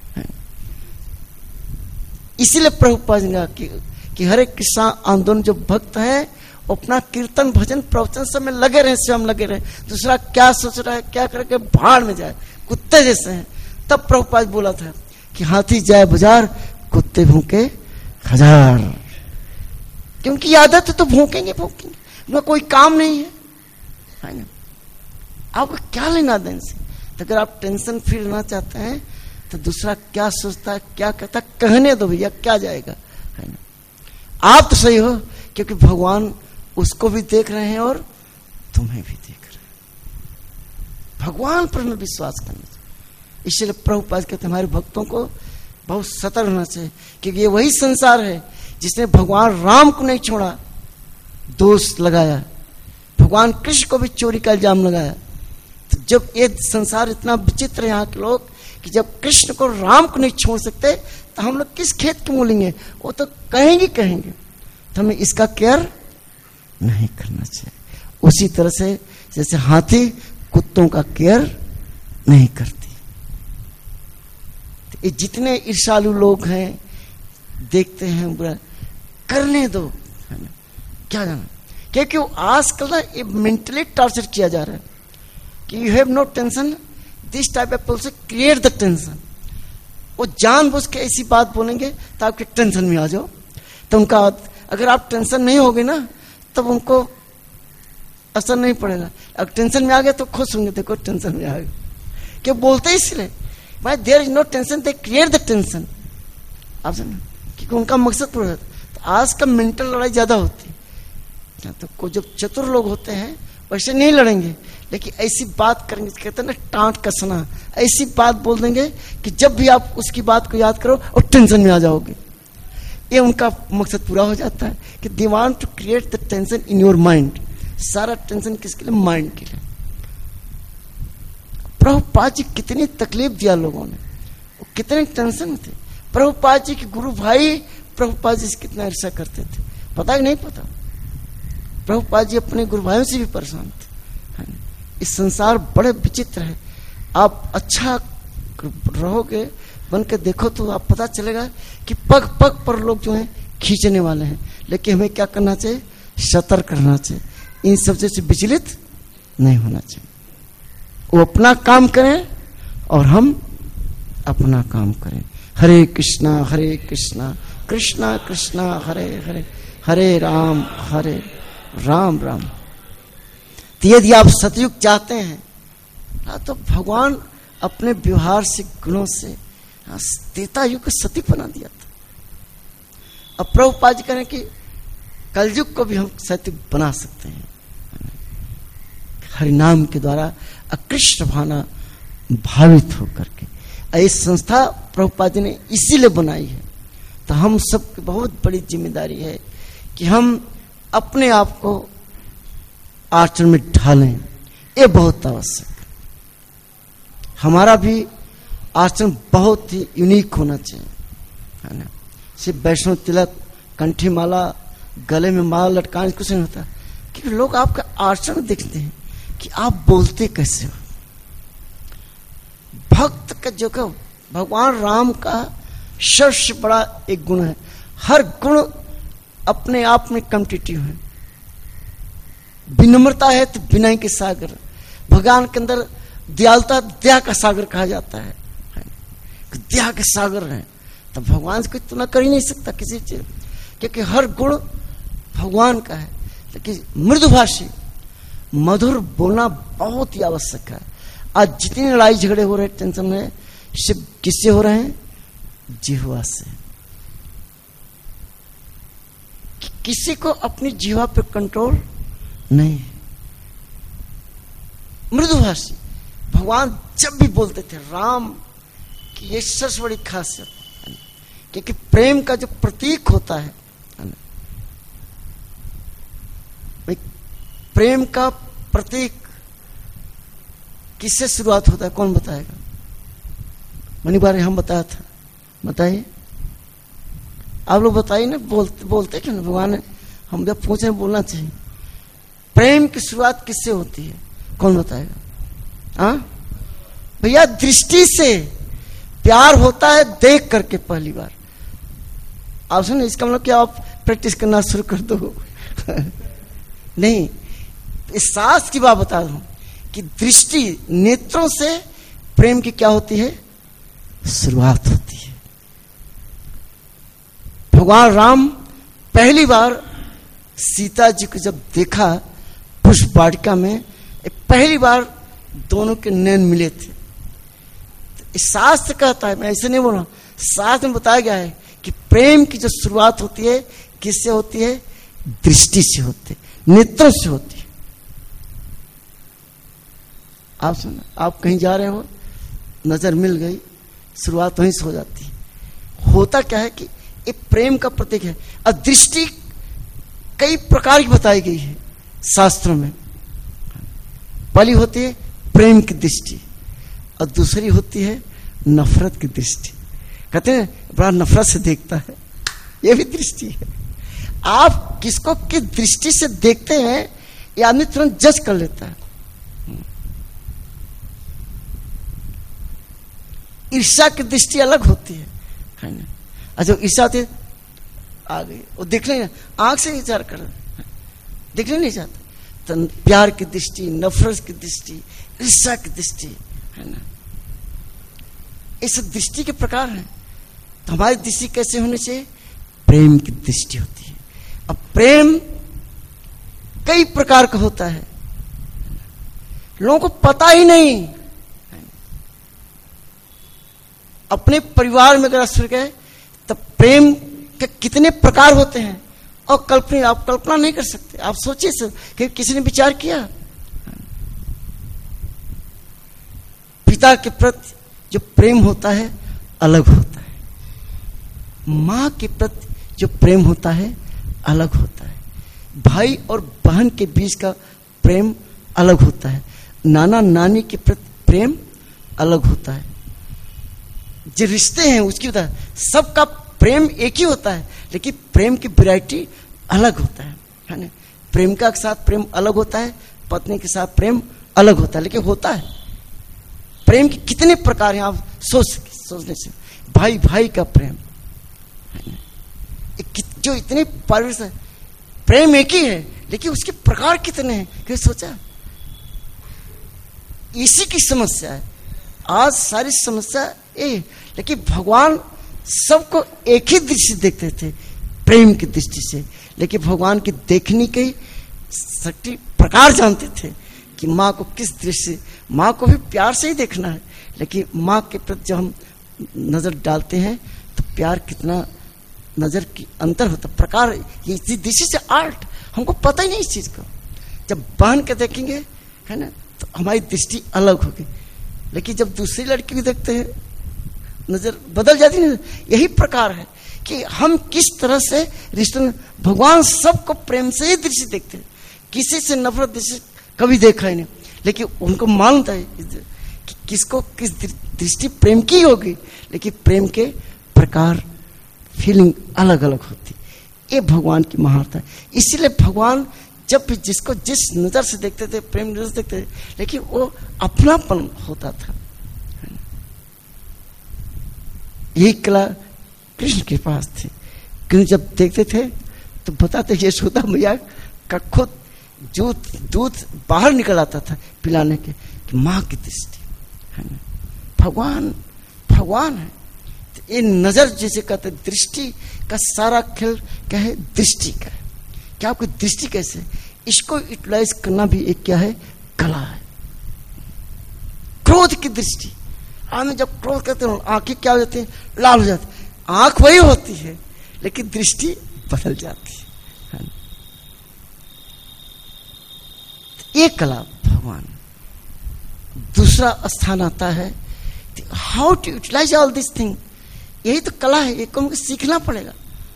इसीलिए प्रभुपाद जी ने कि हरे कृष्णा आंदोलन जो भक्त है अपना कीर्तन भजन प्रवचन सब में लगे रहे, सेवा में लगे रहे। दूसरा क्या सोच रहा है, क्या करके भाड़ में जाए, कुत्ते जैसे हैं। तब प्रभुपाद बोला था कि हाथी जाए बाजार, कुत्ते भौंके हजार। क्योंकि आदत है तो भौंकेंगे, उनका कोई काम नहीं है ना। आपको क्या लेना देन से। तो अगर आप टेंशन फ्री रहना चाहते हैं तो दूसरा क्या सोचता है, क्या कहता है, कहने दो भैया, क्या जाएगा, है ना। आप तो सही हो, क्योंकि भगवान उसको भी देख रहे हैं और तुम्हें भी देख रहे हैं। भगवान पर हमें विश्वास करना चाहिए। इसलिए प्रभुपाद कहते हैं हमारे भक्तों को बहुत सतर्क रहना चाहिए, क्योंकि ये वही संसार है जिसने भगवान राम को नहीं छोड़ा, दोष लगाया, भगवान कृष्ण को भी चोरी का इल्जाम लगाया। तो जब ये संसार इतना विचित्र है यहाँ के लोग कि जब कृष्ण को राम को नहीं छोड़ सकते तो हम लोग किस खेत के मूलेंगे, वो तो कहेंगे। तो हमें इसका केयर नहीं करना चाहिए। उसी तरह से जैसे हाथी कुत्तों का केयर नहीं करती। तो ये जितने ईर्ष्यालु लोग हैं, देखते हैं बुरा, करने दो, है ना, क्या जाना। क्योंकि आजकल ना ये मेंटली टॉर्चर किया जा रहा है कि you have no tension, this type of people से क्रिएट द टेंशन। वो जानबूझ के ऐसी बात बोलेंगे तो आपके टेंशन में आ जाओ। तो उनका, अगर आप टेंशन नहीं होगे ना तब उनको असर नहीं पड़ेगा। अगर टेंशन में आ गए तो खुश होंगे, देखो टेंशन में आ गए, क्यों बोलते हैं इसलिए। भाई there is no tension, they create the tension. आप समझ, क्योंकि उनका मकसद पूरा होता है। तो आज का मेंटल लड़ाई ज्यादा होती है। तो जो चतुर लोग होते हैं वैसे नहीं लड़ेंगे, लेकिन ऐसी बात करेंगे, कहते हैं ना टांट कसना, ऐसी बात बोल देंगे कि जब भी आप उसकी बात को याद करो और टेंशन में आ जाओगे। ये उनका मकसद पूरा हो जाता है कि they want to create the tension in your mind. सारा टेंशन किसके लिए, माइंड के लिए। प्रभुपाद जी कितनी तकलीफ दिया लोगों ने, वो कितने टेंशन में थे। प्रभुपाद जी के गुरु भाई प्रभुपाद जी से कितना ईर्ष्या करते थे, पता ही नहीं पता। प्रभुपाद जी अपने गुरु भाइयों से भी परेशान थे। इस संसार बड़े विचित्र है। आप अच्छा रहोगे, बन के देखो तो आप पता चलेगा कि पग पग पर लोग जो हैं खींचने वाले हैं। लेकिन हमें क्या करना चाहिए, सतर्क रहना चाहिए, इन सब से विचलित नहीं होना चाहिए। वो अपना काम करें और हम अपना काम करें। हरे कृष्णा कृष्णा कृष्णा हरे हरे, हरे राम राम। तो यदि आप सतयुग चाहते हैं तो भगवान अपने व्यवहार से, गुणों से त्रेता युग को सतयुग बना दिया था। अब प्रभुपाद जी कह रहे हैं कि कलयुग को भी हम सतयुग बना सकते हैं हरिनाम के द्वारा, अकृष्ण भावना भावित होकर के। इस संस्था प्रभुपाद जी ने इसीलिए बनाई है। तो हम सबकी बहुत बड़ी जिम्मेदारी है कि हम अपने आप को आचरण में ढालें। ये बहुत आवश्यक है। हमारा भी आचरण बहुत ही यूनिक होना चाहिए, है ना। सिर्फ वैष्णव तिलक कंठी माला, गले में माला लटकाने कुछ नहीं होता, कि लोग आपका आचरण देखते हैं कि आप बोलते कैसे हो। भक्त का जो का भगवान राम का सबसे बड़ा एक गुण है, हर गुण अपने आप में कॉम्पिटिटिव है। विनम्रता है तो विनय के सागर, भगवान के अंदर दयालुता दया का सागर कहा जाता है, दया के सागर है। तो भगवान से कोई तुलना कर ही नहीं सकता किसी चीज, क्योंकि हर गुण भगवान का है। लेकिन मृदुभाषी, मधुर बोलना बहुत ही आवश्यक है। आज जितनी लड़ाई झगड़े हो रहे, टेंशन है, सिर्फ किससे हो रहे हैं? जिह्वा से। किसी को अपनी जिह्वा पे कंट्रोल नहीं है। मृदुभाषी भगवान जब भी बोलते थे, राम की ये सबसे बड़ी खासियत, क्योंकि प्रेम का जो प्रतीक होता है, प्रेम का प्रतीक किससे शुरुआत होता है? कौन बताएगा? मनी बार हम बताया था, बताइए आप लोग, बताइए ना। बोलते क्यों ना? भगवान ने हम जब पूछे बोलना चाहिए। प्रेम की शुरुआत किससे होती है? कौन बताएगा? हाँ भैया, दृष्टि से प्यार होता है, देख करके पहली बार। आप सुनो, इसका मतलब क्या आप प्रैक्टिस करना शुरू कर दो? नहीं, इस शास्त्र की बात बता दूं कि दृष्टि, नेत्रों से प्रेम की क्या होती है? शुरुआत होती है। भगवान राम पहली बार सीता जी को जब देखा पुष्प वाटिका में, पहली बार दोनों के नैन मिले थे। तो शास्त्र कहता है, मैं ऐसे नहीं बोल रहा, शास्त्र में बताया गया है कि प्रेम की जो शुरुआत होती है किससे होती है? दृष्टि से होती है, नेत्रों से होती है। आप सुनो, आप कहीं जा रहे हो, नजर मिल गई, शुरुआत वहीं से हो जाती है। होता क्या है कि ये प्रेम का प्रतीक है। और दृष्टि कई प्रकार की बताई गई है शास्त्रों में। पहली होती है प्रेम की दृष्टि, और दूसरी होती है नफरत की दृष्टि। कहते हैं बड़ा नफरत से देखता है, ये भी दृष्टि है। आप किसको किस दृष्टि से देखते हैं, ये आदमी तुरंत जज कर लेता है। ईर्ष्या की दृष्टि अलग होती है ना। अच्छा, ईर्ष्या होती है, आ गई, वो देखने आंख से विचार कर, देखने नहीं चाहता। तो प्यार की दृष्टि, नफरत की दृष्टि, ईर्ष्या की दृष्टि, है ना। इस दृष्टि के प्रकार हैं। तो हमारी दृष्टि कैसे होनी चाहिए? प्रेम की दृष्टि होती है। अब प्रेम कई प्रकार का होता है, लोगों को पता ही नहीं। अपने परिवार में अगर सुन गए तब प्रेम के कितने प्रकार होते हैं, और कल्पना, आप कल्पना नहीं कर सकते। आप सोचिए सर कि किसी ने विचार किया, पिता के प्रति जो प्रेम होता है अलग होता है, मां के प्रति जो प्रेम होता है अलग होता है, भाई और बहन के बीच का प्रेम अलग होता है, नाना नानी के प्रति प्रेम अलग होता है। जो रिश्ते हैं उसकी बता, सबका प्रेम एक ही होता है, लेकिन प्रेम की वैरायटी अलग होता है ना। प्रेमिका के साथ प्रेम अलग होता है, पत्नी के साथ प्रेम अलग होता है, लेकिन होता है। प्रेम के कितने प्रकार हैं आप सोचने से। भाई भाई का प्रेम, जो इतने परवरिश है, प्रेम एक ही है, लेकिन उसके प्रकार कितने हैं, क्यों सोचा? इसी की समस्या है आज, सारी समस्या ये। लेकिन भगवान सबको एक ही दृष्टि से देखते थे, प्रेम की दृष्टि से। लेकिन भगवान की देखने के शक्ति प्रकार जानते थे कि माँ को किस दृष्टि, माँ को भी प्यार से ही देखना है, लेकिन माँ के प्रति जब हम नजर डालते हैं तो प्यार कितना नजर की अंतर होता प्रकार। ये दृष्टि से आर्ट हमको पता ही नहीं इस चीज को। जब बहन के देखेंगे, है ना, तो हमारी दृष्टि अलग होगी, लेकिन जब दूसरी लड़की को देखते हैं नजर बदल जाती है। यही प्रकार है कि हम किस तरह से रिश्ते में, भगवान सबको प्रेम से ही दृष्टि देखते हैं, किसी से नफरत दृष्टि कभी देखा ही नहीं। लेकिन उनको मालूम था कि किसको किस दृष्टि प्रेम की होगी, लेकिन प्रेम के प्रकार, फीलिंग अलग अलग होती। ये भगवान की महानता है। इसीलिए भगवान जब भी जिसको जिस नजर से देखते थे, प्रेम नजर से देखते थे, लेकिन वो अपनापन होता था। यही कला कृष्ण के पास थी। कृष्ण जब देखते थे तो बताते यशोदा मैया का खुद दूध बाहर निकल आता था पिलाने के, कि माँ की दृष्टि है ना, भगवान है। तो ये नजर जिसे कहते दृष्टि का सारा खेल क्या है, दृष्टि का है। क्या आपकी दृष्टि कैसे, इसको यूटिलाइज करना भी एक क्या है, कला है। क्रोध की दृष्टि, आदमी जब क्रोध करते हैं आंखें क्या हो जाती है, लाल हो जाती है। आंख वही होती है लेकिन दृष्टि बदल जाती है। ये कला भगवान। दूसरा स्थान आता है how to utilize all this thing. यही तो कला है, ये हमको सीखना पड़ेगा।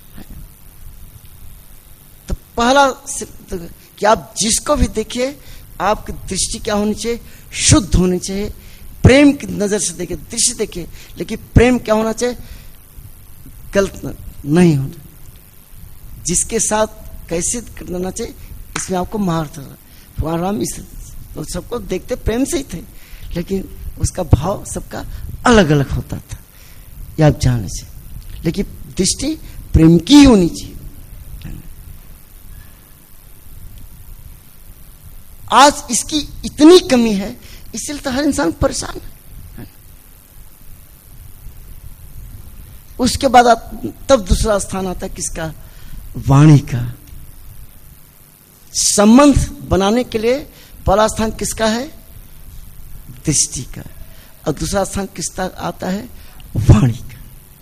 तो पहला कि आप जिसको भी देखिए आपकी दृष्टि क्या होनी चाहिए, शुद्ध होनी चाहिए। प्रेम की नजर से देखिए, दृष्टि देखिए, लेकिन प्रेम क्या होना चाहिए, गलत नहीं होना। जिसके साथ कैसे करना चाहिए इसमें आपको महारत है। भगवान राम इस तो सबको देखते प्रेम से ही थे, लेकिन उसका भाव सबका अलग अलग होता था, ये आप जाने चाहिए। लेकिन दृष्टि प्रेम की ही होनी चाहिए। आज इसकी इतनी कमी है, इसलिए तो हर इंसान परेशान है। उसके बाद तब दूसरा स्थान आता है किसका, वाणी का। संबंध बनाने के लिए पहला स्थान किसका है, दृष्टि का, और दूसरा स्थान किसका आता है, वाणी का।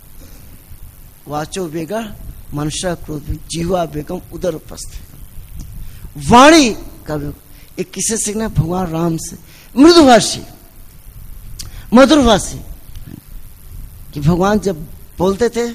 वाचो वेगा मनुष्य क्रोध जीवा बेगम उदर उपस्थित। वाणी का एक किसे सीखना, भगवान राम से। मृदुभाषी मधुरभाषी, कि भगवान जब बोलते थे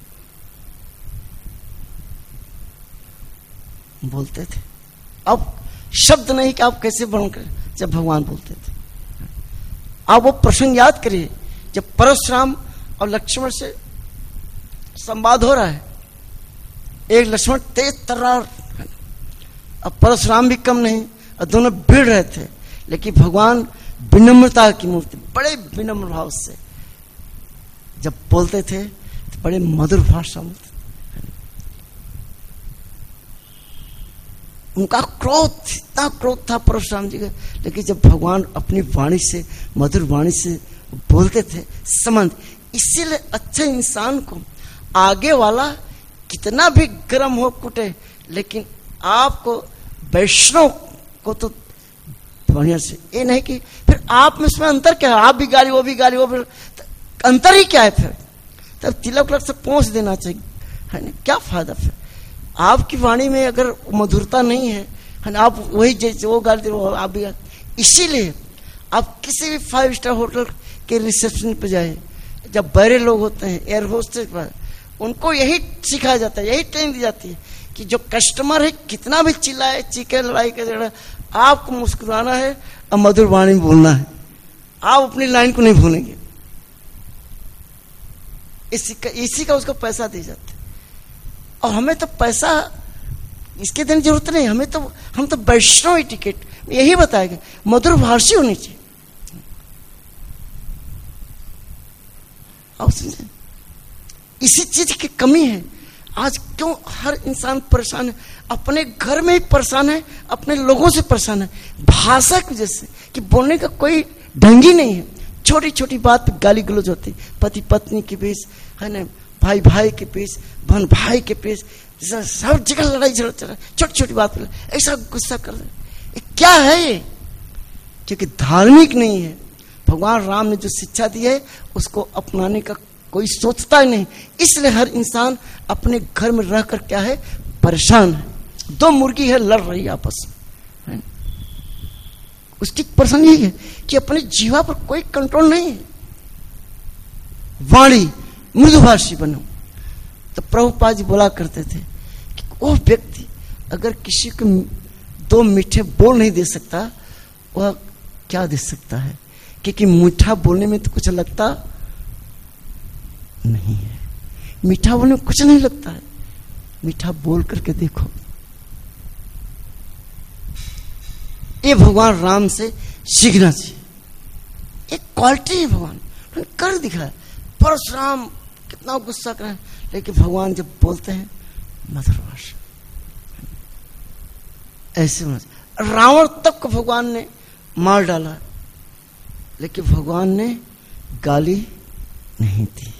अब शब्द नहीं कि आप कैसे बनकर, जब भगवान बोलते थे आप वो प्रसंग याद करिए जब परशुराम और लक्ष्मण से संवाद हो रहा है। एक लक्ष्मण तेज तर्रार, अब परशुराम भी कम नहीं, और दोनों भिड़ रहे थे, लेकिन भगवान विनम्रता की मूर्ति, बड़े विनम्र भाव से जब बोलते थे तो बड़े मधुर भाषा में। उनका क्रोध, इतना क्रोध था परशुराम जी का, लेकिन जब भगवान अपनी वाणी से, मधुर वाणी से बोलते थे, संबंध। इसीलिए अच्छे इंसान को आगे वाला कितना भी गर्म हो कुटे, लेकिन आपको वैष्णव को तो बढ़िया से, ये नहीं कि फिर आप में इसमें अंतर क्या है, आप भी गाली वो भी गाली, वो भी अंतर ही क्या है। फिर तब तिलक से पहुंच देना चाहिए, है ना, क्या फायदा। फिर आपकी वाणी में अगर मधुरता नहीं है ना, आप वही जैसे वो गाली दे, आप भी। इसीलिए आप किसी भी 5 स्टार होटल के रिसेप्शन पे जाए, जब बड़े लोग होते हैं, एयर होस्टेस पर, उनको यही सिखाया जाता है, यही ट्रेनिंग दी जाती है कि जो कस्टमर है कितना भी चिल्लाए, चीखे, लड़ाई करे, आपको मुस्कुराना है और मधुर वाणी में बोलना है। आप अपनी लाइन को नहीं भूलेंगे। इसी का उसको पैसा दिया जाता है। और हमें तो पैसा इसके देने की जरूरत नहीं, हम तो वैष्णव ही टिकट यही बताएगा, मधुर भाषी होनी चाहिए। आप समझे, इसी चीज की कमी है। आज क्यों हर इंसान परेशान है, अपने घर में ही परेशान है, अपने लोगों से परेशान है, भाषा की वजह से, कि बोलने का कोई ढंग ही नहीं है। छोटी छोटी बात पे गाली गलौज होती, पति पत्नी के बीच, है ना, भाई भाई के बीच, बहन भाई के बीच, सब जगह लड़ाई झगड़ा चल रहा है। छोटी छोटी बात पे ऐसा गुस्सा कर रहे हैं, क्या है ये? क्योंकि धार्मिक नहीं है। भगवान राम ने जो शिक्षा दी है उसको अपनाने का कोई सोचता ही नहीं। इसलिए हर इंसान अपने घर में रहकर क्या है, परेशान है। 2 मुर्गी है, लड़ रही है आपस में, उसकी परेशानी यही है कि अपनी जीवा पर कोई कंट्रोल नहीं है। वाणी मृदुभाषी बनो। तो प्रभुपाद जी बोला करते थे कि वो व्यक्ति अगर किसी को 2 मीठे बोल नहीं दे सकता, वह क्या दे सकता है? क्योंकि मीठा बोलने में तो कुछ लगता नहीं है, मीठा बोलने में कुछ नहीं लगता है। मीठा बोल करके देखो। ये भगवान राम से सीखना चाहिए। एक क्वालिटी है भगवान कर दिखाया। परशुराम कितना गुस्सा करें, लेकिन भगवान जब बोलते हैं मधुर भाषा, ऐसे रावण तक को भगवान ने मार डाला, लेकिन भगवान ने गाली नहीं दी।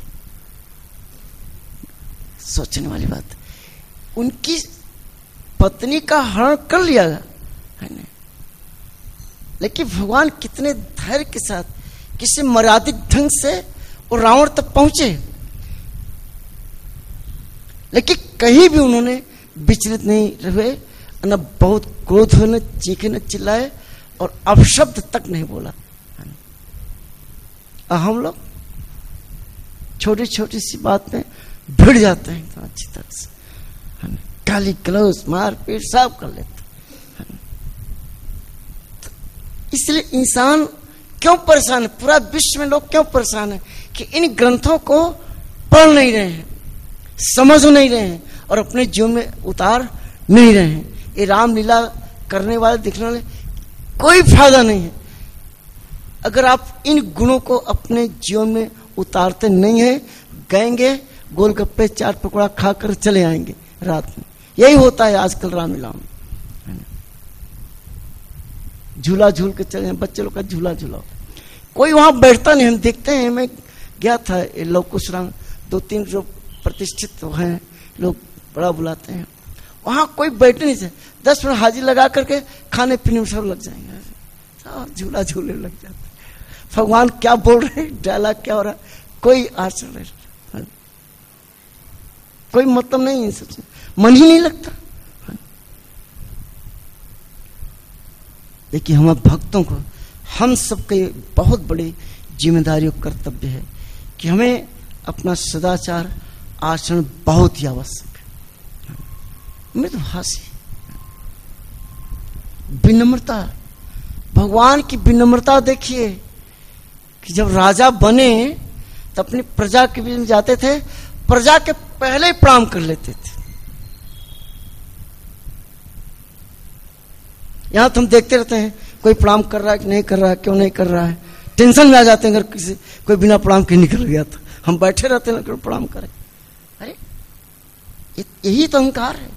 सोचने वाली बात। उनकी पत्नी का हरण कर लिया है ना, लेकिन भगवान कितने धैर्य के साथ किसी मर्यादित ढंग से वो रावण तक पहुंचे, लेकिन कहीं भी उन्होंने विचलित नहीं हुए, न बहुत क्रोध हुए, न चीखे, न चिल्लाए, और अपशब्द तक नहीं बोला। हम लोग छोटी छोटी सी बात में भिड़ जाते हैं तो अच्छी तरह से, गाली गलौज मार पीट सब कर लेते हैं। इसलिए इंसान क्यों परेशान है, पूरा विश्व में लोग क्यों परेशान है कि इन ग्रंथों को पढ़ नहीं रहे हैं, समझ नहीं रहे हैं और अपने जीवन में उतार नहीं रहे हैं। ये रामलीला करने वाले दिखने वाले कोई फायदा नहीं है अगर आप इन गुणों को अपने जीवन में उतारते नहीं है। गएंगे गोलगप्पे चाट पकौड़ा खाकर चले आएंगे रात में। यही होता है आजकल रामलीला में, झूला झूल के चले, बच्चे लोग का झूला झूला, कोई वहां बैठता नहीं। हम देखते हैं, मैं गया था लवकुशराम, 2-3 जो प्रतिष्ठित हैं लोग बड़ा बुलाते हैं, वहां कोई बैठे नहीं थे। 10 मिनट हाजिर लगा करके खाने पीने में सब लग जाएंगे, झूला झूले लग जाते। भगवान क्या बोल रहे हैं, डायलॉग क्या हो रहा है, कोई आचरण नहीं, कोई मतलब नहीं है, सोचने मन ही नहीं लगता। देखिए हमारे भक्तों को, हम सबके बहुत बड़ी जिम्मेदारी और कर्तव्य है कि हमें अपना सदाचार आचरण बहुत ही आवश्यक है। मृदुभाषी, विनम्रता, भगवान की विनम्रता देखिए कि जब राजा बने तो अपनी प्रजा के बीच में जाते थे, प्रजा के पहले ही प्रणाम कर लेते थे। यहां तो हम देखते रहते हैं कोई प्रणाम कर रहा है कि नहीं कर रहा है, क्यों नहीं कर रहा है, टेंशन में आ जाते हैं अगर किसी कोई बिना प्रणाम के निकल गया तो। हम बैठे रहते हैं प्रणाम करें। अरे यही तो अहंकार है।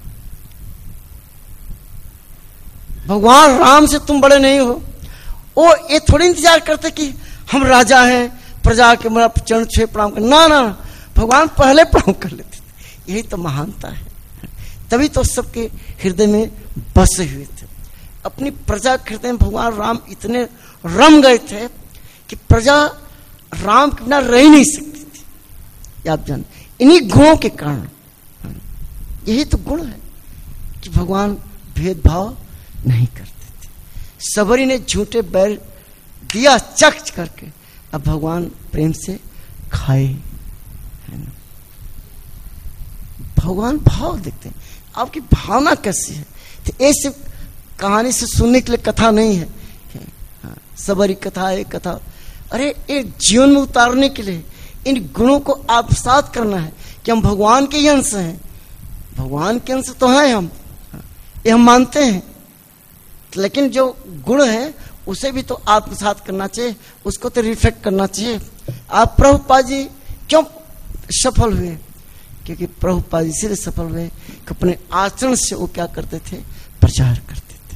भगवान राम से तुम बड़े नहीं हो। वो ये थोड़ी इंतजार करते कि हम राजा हैं, प्रजा के मेरा चरण छुए प्रणाम कर, ना ना, भगवान पहले प्रणाम कर लेते थे। यही तो महानता है। तभी तो सबके हृदय में बसे हुए थे। अपनी प्रजा के हृदय में भगवान राम इतने रम गए थे कि प्रजा राम के बिना रह ही नहीं सकती थी। आप जानते, इन्हीं गुणों के कारण, यही तो गुण है कि भगवान भेदभाव नहीं करते थे। सबरी ने झूठे बैल दिया चख करके, अब भगवान प्रेम से खाए, है ना। भगवान भाव देखते हैं, आपकी भावना कैसी है। तो ऐसे कहानी से सुनने के लिए कथा नहीं है, सबरी कथा है कथा। अरे ये जीवन में उतारने के लिए इन गुणों को आत्मसात करना है कि हम भगवान के ही अंश हैं। भगवान के अंश तो हैं हम, ये हम मानते हैं, लेकिन जो गुण है उसे भी तो आत्मसात करना चाहिए, उसको तो रिफ्लेक्ट करना चाहिए। आप प्रभुपाद जी क्यों सफल हुए? क्योंकि प्रभुपाद जी इसलिए सफल हुए कि अपने आचरण से वो क्या करते थे, प्रचार करते थे।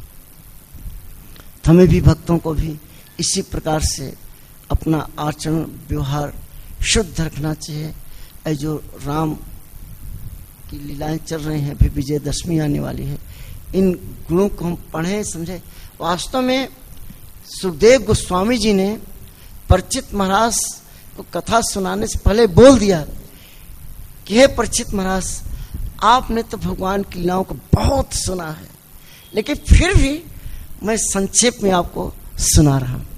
तो हमें भी भक्तों को भी इसी प्रकार से अपना आचरण व्यवहार शुद्ध रखना चाहिए। जो राम की लीलाएं चल रही हैं, अभी विजयदशमी आने वाली है, इन गुणों को हम पढ़े समझे। वास्तव में सुखदेव गोस्वामी जी ने परीक्षित महाराज को कथा सुनाने से पहले बोल दिया कि हे परीक्षित महाराज, आपने तो भगवान की लीलाओं को बहुत सुना है, लेकिन फिर भी मैं संक्षेप में आपको सुना रहा हूं।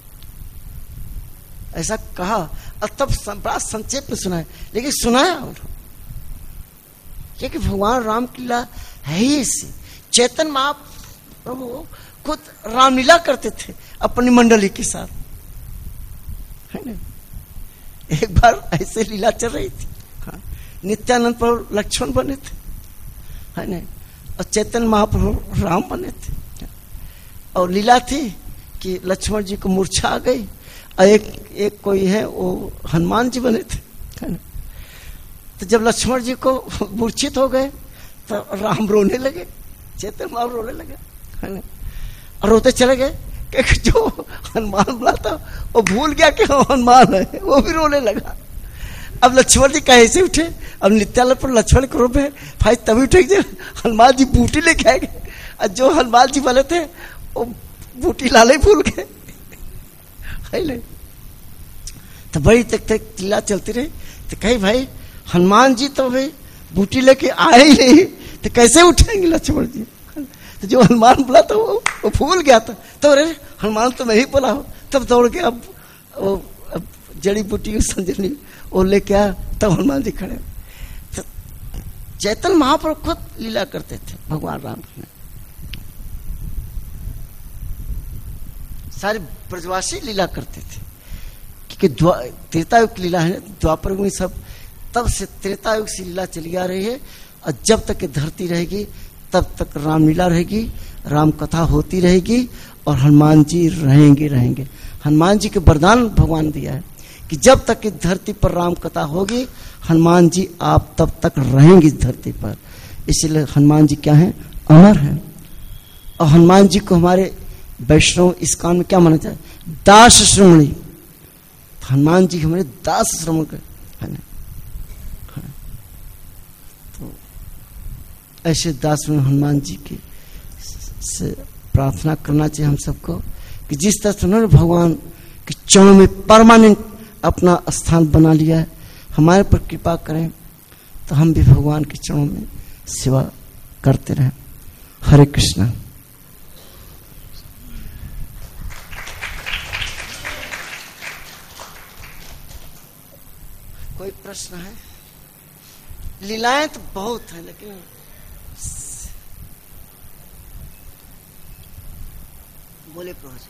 ऐसा कहा और तब बड़ा संक्षेप में सुना है, लेकिन सुनाया उन्होंने, क्योंकि भगवान राम की लीला है ही ऐसी। चैतन्य महाप्रभु खुद रामलीला करते थे अपनी मंडली के साथ, है ना। एक बार ऐसे लीला चल रही थी, हाँ, नित्यानंद प्रभु लक्ष्मण बने थे, है ना, और चैतन्य महाप्रभु राम बने थे। और लीला थी कि लक्ष्मण जी को मूर्छा आ गई और एक कोई है वो हनुमान जी बने थे, है ना। तो जब लक्ष्मण जी को मूर्छित हो गए तो राम रोने लगे, चैतन्य महाप्रभु रोने लगे, है ना, और रोते चले गए कि जो हनुमान बोला था वो भूल गया कि हनुमान है, वो भी रोने लगा। अब लक्ष्मण जी कैसे उठे, अब नित्यानंद पर लक्ष्मण को रोपे भाई तभी उठे हनुमान जी बूटी लेके आए गए, और जो हनुमान जी बोले थे वो बूटी लाले ही भूल गए, है नहीं। तो बड़ी तक लीला चलती रही। तो कही भाई हनुमान जी तो भाई बूटी लेके आए ही नहीं, तो कैसे उठेंगे लक्ष्मण जी। तो जो हनुमान बोला था वो भूल गया था। तो अरे हनुमान तो मैं ही बोला हूं। तब दौड़ के अब जड़ी बूटी संजनी वो लेके आया, तब हनुमान जी खड़े। तो चैतन्य महाप्रभु खुद लीला करते थे भगवान राम में। सारे ब्रजवासी लीला करते थे, क्योंकि त्रेतायुग की लीला है, द्वापर में सब तब से त्रेतायुग से लीला चली आ रही है। और जब तक ये धरती रहेगी तब तक रामलीला रहेगी, राम कथा होती रहेगी, और हनुमान जी रहेंगे। हनुमान जी के वरदान भगवान दिया है कि जब तक इस धरती पर राम कथा होगी हनुमान जी आप तब तक रहेंगे इस धरती पर। इसलिए हनुमान जी क्या है, अमर है। और हनुमान जी को हमारे वैष्णव इस कान में क्या माना जाए, दास श्रमणी। हनुमान जी हमारे दास श्रवण है ना। तो ऐसे दास में हनुमान जी की से प्रार्थना करना चाहिए हम सबको कि जिस तरह से उन्होंने भगवान के चरणों में परमानेंट अपना स्थान बना लिया है, हमारे पर कृपा करें तो हम भी भगवान के चरणों में सेवा करते रहें। हरे कृष्णा। कोई प्रश्न है? लीलाएं तो बहुत है, लेकिन बोले प्रभु जी।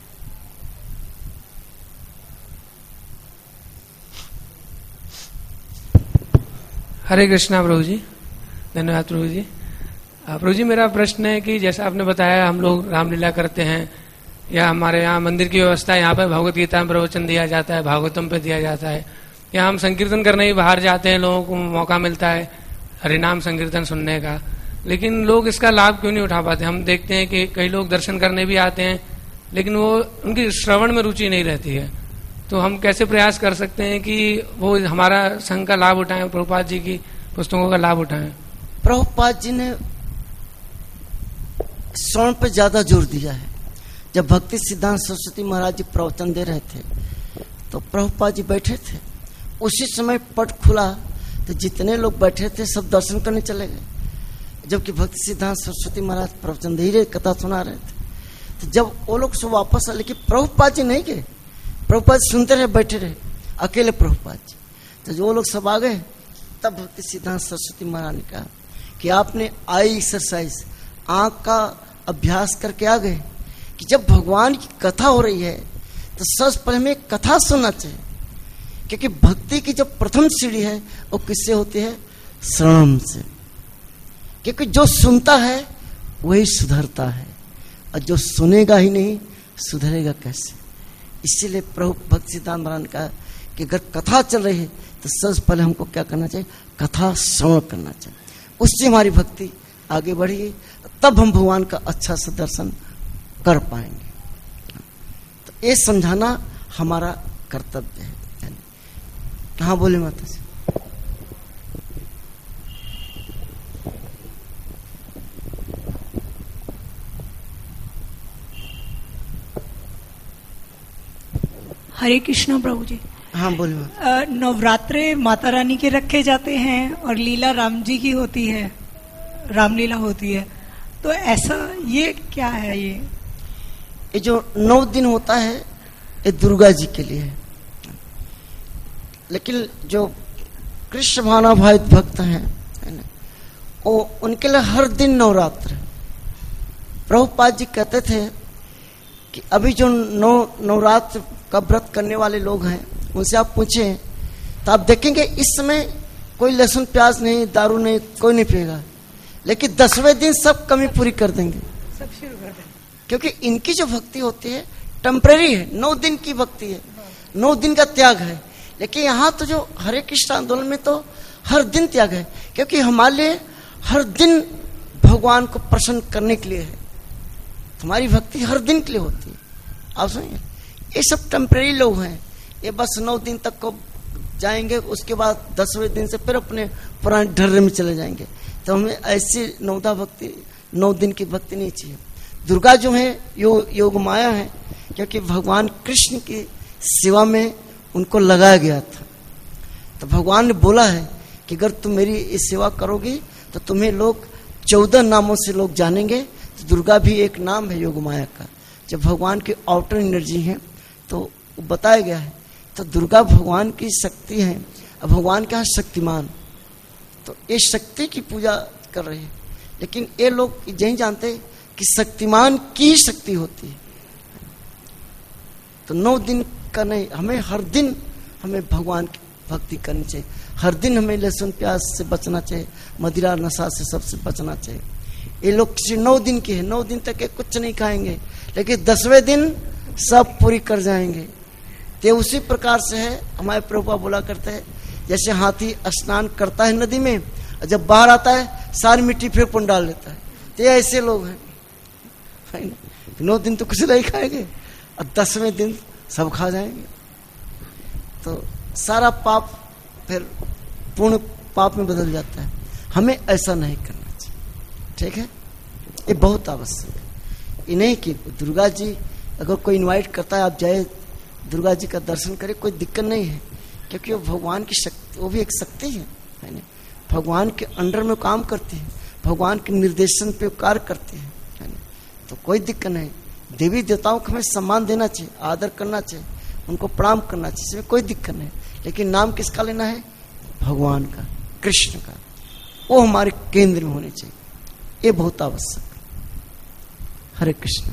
हरे कृष्णा प्रभु जी, धन्यवाद प्रभु जी। प्रभु जी मेरा प्रश्न है कि जैसा आपने बताया हम लोग रामलीला करते हैं, या हमारे यहाँ मंदिर की व्यवस्था है, यहाँ पे भगवत गीता में प्रवचन दिया जाता है, भागवतम पे दिया जाता है, या हम संकीर्तन करने ही बाहर जाते हैं, लोगों को मौका मिलता है हरिनाम संकीर्तन सुनने का, लेकिन लोग इसका लाभ क्यों नहीं उठा पाते? हम देखते हैं कि कई लोग दर्शन करने भी आते हैं, लेकिन वो उनकी श्रवण में रुचि नहीं रहती है। तो हम कैसे प्रयास कर सकते हैं कि वो हमारा संघ का लाभ उठाएं, प्रभुपाद जी की पुस्तकों का लाभ उठाएं? प्रभुपाद जी ने श्रवण पर ज्यादा जोर दिया है। जब भक्ति सिद्धांत सरस्वती महाराज जी प्रवचन दे रहे थे तो प्रभुपाद जी बैठे थे, उसी समय पट खुला तो जितने लोग बैठे थे सब दर्शन करने चले गए। जबकि भक्ति सिद्धांत सरस्वती महाराज प्रवचन दे रहे, कथा सुना रहे थे। तो जब वो लोग सब वापस आए, लेकिन प्रभुपाद जी नहीं गए, प्रभुपाद सुनते रहे, बैठे रहे अकेले प्रभुपाद जी। तो जो लोग सब आ गए तब भक्ति सिद्धांत सरस्वती महाराज ने कहा कि आपने आई एक्सरसाइज, आंख का अभ्यास करके आ गए कि जब भगवान की कथा हो रही है तो सबसे पहले हमें कथा सुनना चाहिए, क्योंकि भक्ति की जो प्रथम सीढ़ी है वो किससे होती है? श्रवण से। क्योंकि जो सुनता है वही सुधरता है, और जो सुनेगा ही नहीं सुधरेगा कैसे? इसीलिए प्रभु भक्ति सिद्धांत महाराज ने कहा कि अगर कथा चल रही है तो सबसे पहले हमको क्या करना चाहिए? कथा श्रवण करना चाहिए। उससे हमारी भक्ति आगे बढ़ेगी, तब हम भगवान का अच्छा से दर्शन कर पाएंगे। तो ये समझाना हमारा कर्तव्य है। हाँ बोले माता जी। हरे कृष्णा प्रभु जी। हाँ बोले। नवरात्रे माता रानी के रखे जाते हैं और लीला राम जी की होती है, रामलीला होती है, तो ऐसा ये क्या है? ये जो 9 दिन होता है ये दुर्गा जी के लिए है, लेकिन जो कृष्ण भावनाभावित भक्त हैं वो उनके लिए हर दिन नवरात्र। प्रभुपाद जी कहते थे कि अभी जो नवरात्र का व्रत करने वाले लोग हैं उनसे आप पूछें तो आप देखेंगे इस समय कोई लहसुन प्याज नहीं, दारू नहीं, कोई नहीं पिएगा, लेकिन 10वें दिन सब कमी पूरी कर देंगे, सब शुरू कर देंगे। क्योंकि इनकी जो भक्ति होती है टेम्परेरी है, 9 दिन की भक्ति है, 9 दिन का त्याग है। लेकिन यहाँ तो जो हरे कृष्ण आंदोलन में तो हर दिन त्याग है, क्योंकि हमारे लिए हर दिन भगवान को प्रसन्न करने के लिए है। तुम्हारी भक्ति हर दिन के लिए होती है। आप सुनिए, ये सब टेम्परेरी लोग हैं, ये बस 9 दिन तक को जाएंगे, उसके बाद 10वें दिन से फिर अपने पुराने ढर्रे में चले जाएंगे। तो हमें ऐसी 9 दिन की भक्ति नहीं चाहिए। दुर्गा जो है योग माया है, क्योंकि भगवान कृष्ण की सेवा में उनको लगाया गया था। तो भगवान ने बोला है कि अगर तुम मेरी इस सेवा करोगी तो तुम्हें लोग 14 नामों से लोग जानेंगे। तो दुर्गा भी एक नाम है योग माया का। जब भगवान की आउटर एनर्जी है तो बताया गया है। तो दुर्गा भगवान की शक्ति है, अब भगवान क्या है? शक्तिमान। तो ये शक्ति की पूजा कर रहे हैं, लेकिन ये लोग यही जानते कि शक्तिमान की ही शक्ति होती है। तो 9 दिन का नहीं, हमें हर दिन हमें भगवान की भक्ति करनी चाहिए। हर दिन हमें लहसुन प्याज से बचना चाहिए, मदिरा नशा से सबसे बचना चाहिए। ये लोग किसी 9 दिन के हैं, 9 दिन तक ये कुछ नहीं खाएंगे, लेकिन 10वें दिन सब पूरी कर जाएंगे। तो उसी प्रकार से है, हमारे प्रभुपा बोला करते हैं, जैसे हाथी स्नान करता है नदी में, और जब बाहर आता है सारी मिट्टी फिर पुन डाल लेता है। तो ये ऐसे लोग हैं, 9 दिन तो कुछ नहीं खाएंगे और 10वें दिन सब खा जाएंगे। तो सारा पाप फिर पूर्ण पाप में बदल जाता है। हमें ऐसा नहीं करना चाहिए, ठीक है? ये बहुत आवश्यक है। ये नहीं कि दुर्गा जी अगर कोई इनवाइट करता है आप जाए दुर्गा जी का दर्शन करे, कोई दिक्कत नहीं है, क्योंकि वो भगवान की शक्ति, वो भी एक शक्ति है ना, भगवान के अंडर में काम करती है, भगवान के निर्देशन पे कार्य करती है ना। तो कोई दिक्कत नहीं। देवी देवताओं को हमें सम्मान देना चाहिए, आदर करना चाहिए, उनको प्रणाम करना चाहिए, इसमें कोई दिक्कत नहीं। लेकिन नाम किसका लेना है? भगवान का, कृष्ण का। वो हमारे केंद्र में होने चाहिए, ये बहुत आवश्यक है। हरे कृष्ण।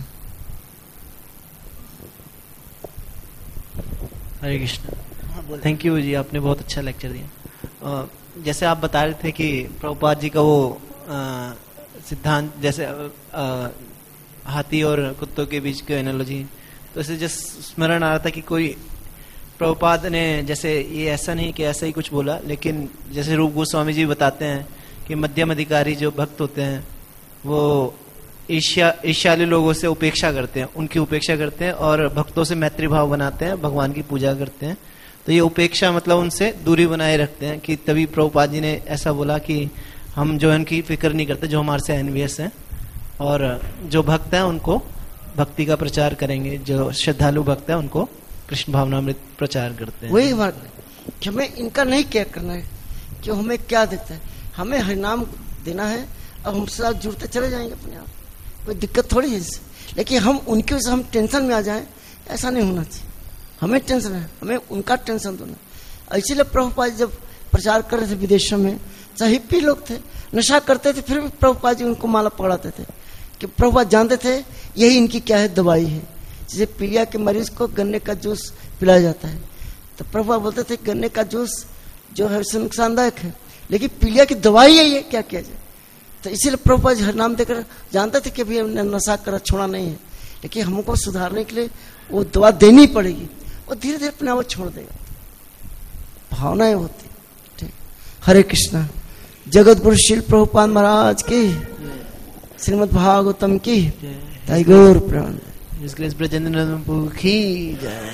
हरे कृष्ण। थैंक यू जी, आपने बहुत अच्छा लेक्चर दिया। जैसे आप बता रहे थे कि प्रभुपाद जी का वो सिद्धांत, जैसे हाथी और कुत्तों के बीच की एनालॉजी, तो ऐसे जैसे स्मरण आ रहा था कि कोई प्रभुपाद ने जैसे ये ऐसा नहीं कि ऐसा ही कुछ बोला, लेकिन जैसे रूप गोस्वामी जी बताते हैं कि मध्यम अधिकारी जो भक्त होते हैं वो ईर्ष्यालु लोगों से उपेक्षा करते हैं, उनकी उपेक्षा करते हैं और भक्तों से मैत्री भाव बनाते हैं, भगवान की पूजा करते हैं। तो ये उपेक्षा मतलब उनसे दूरी बनाए रखते हैं। कि तभी प्रभुपाद जी ने ऐसा बोला कि हम जो है उनकी फिक्र नहीं करते, जो हमारे से एनवियस हैं, और जो भक्त हैं उनको भक्ति का प्रचार करेंगे, जो श्रद्धालु भक्त हैं उनको कृष्ण भावनामृत प्रचार करते हैं। वही बात है कि हमें इनका नहीं क्या करना है, कि हमें क्या देता है, हमें हरिनाम देना है, अब हमसे साथ जुड़ते चले जाएंगे अपने आप, कोई दिक्कत थोड़ी है इससे। लेकिन हम उनकी वजह से हम टेंशन में आ जाएं, ऐसा नहीं होना चाहिए। हमें टेंशन है, हमें उनका टेंशन दो ना। इसीलिए प्रभुपाद जब प्रचार कर रहे थे विदेशों में, चाहे हिप्पी लोग थे, नशा करते थे, फिर भी प्रभुपाद जी उनको माला पकड़ाते थे, कि प्रभुपाद जानते थे यही इनकी क्या है, दवाई है। जैसे पीलिया के मरीज को गन्ने का जूस पिलाया जाता है, तो प्रभुपाद बोलते थे गन्ने का जूस जो है उससे नुकसानदायक है, लेकिन पीलिया की दवाई है, ये क्या किया जाए। तो इसीलिए प्रभुपाद हर नाम देकर जानते थे कि भाई हमने नशा कर छोड़ा नहीं है, लेकिन हमको सुधारने के लिए वो दवा देनी पड़ेगी, और धीरे धीरे अपने आप छोड़ देगा। भावनाएं होती। ठीक। हरे कृष्णा। जगत गुरु श्रील प्रभुपाद महाराज की, श्रीमद् भागवतम की गौर प्रेम। ब्रजेंद्र की जय।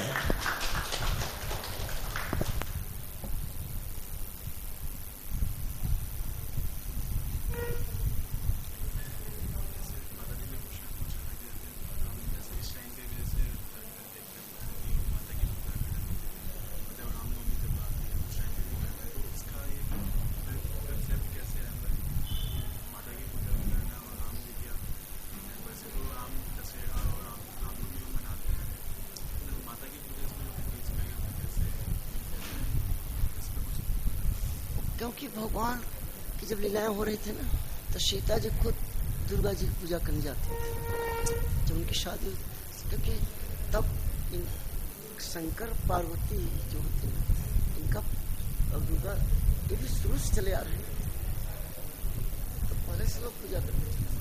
क्योंकि भगवान की जब लीलाएं हो रही थी ना, तो सीता जी खुद दुर्गा जी की पूजा करने जाती थी जब उनकी शादी हुई, क्योंकि तब शंकर पार्वती जो होती है इनका, और दुर्गा ये भी शुरू से चले आ रहे हैं। तो पहले से लोग पूजा करते थे।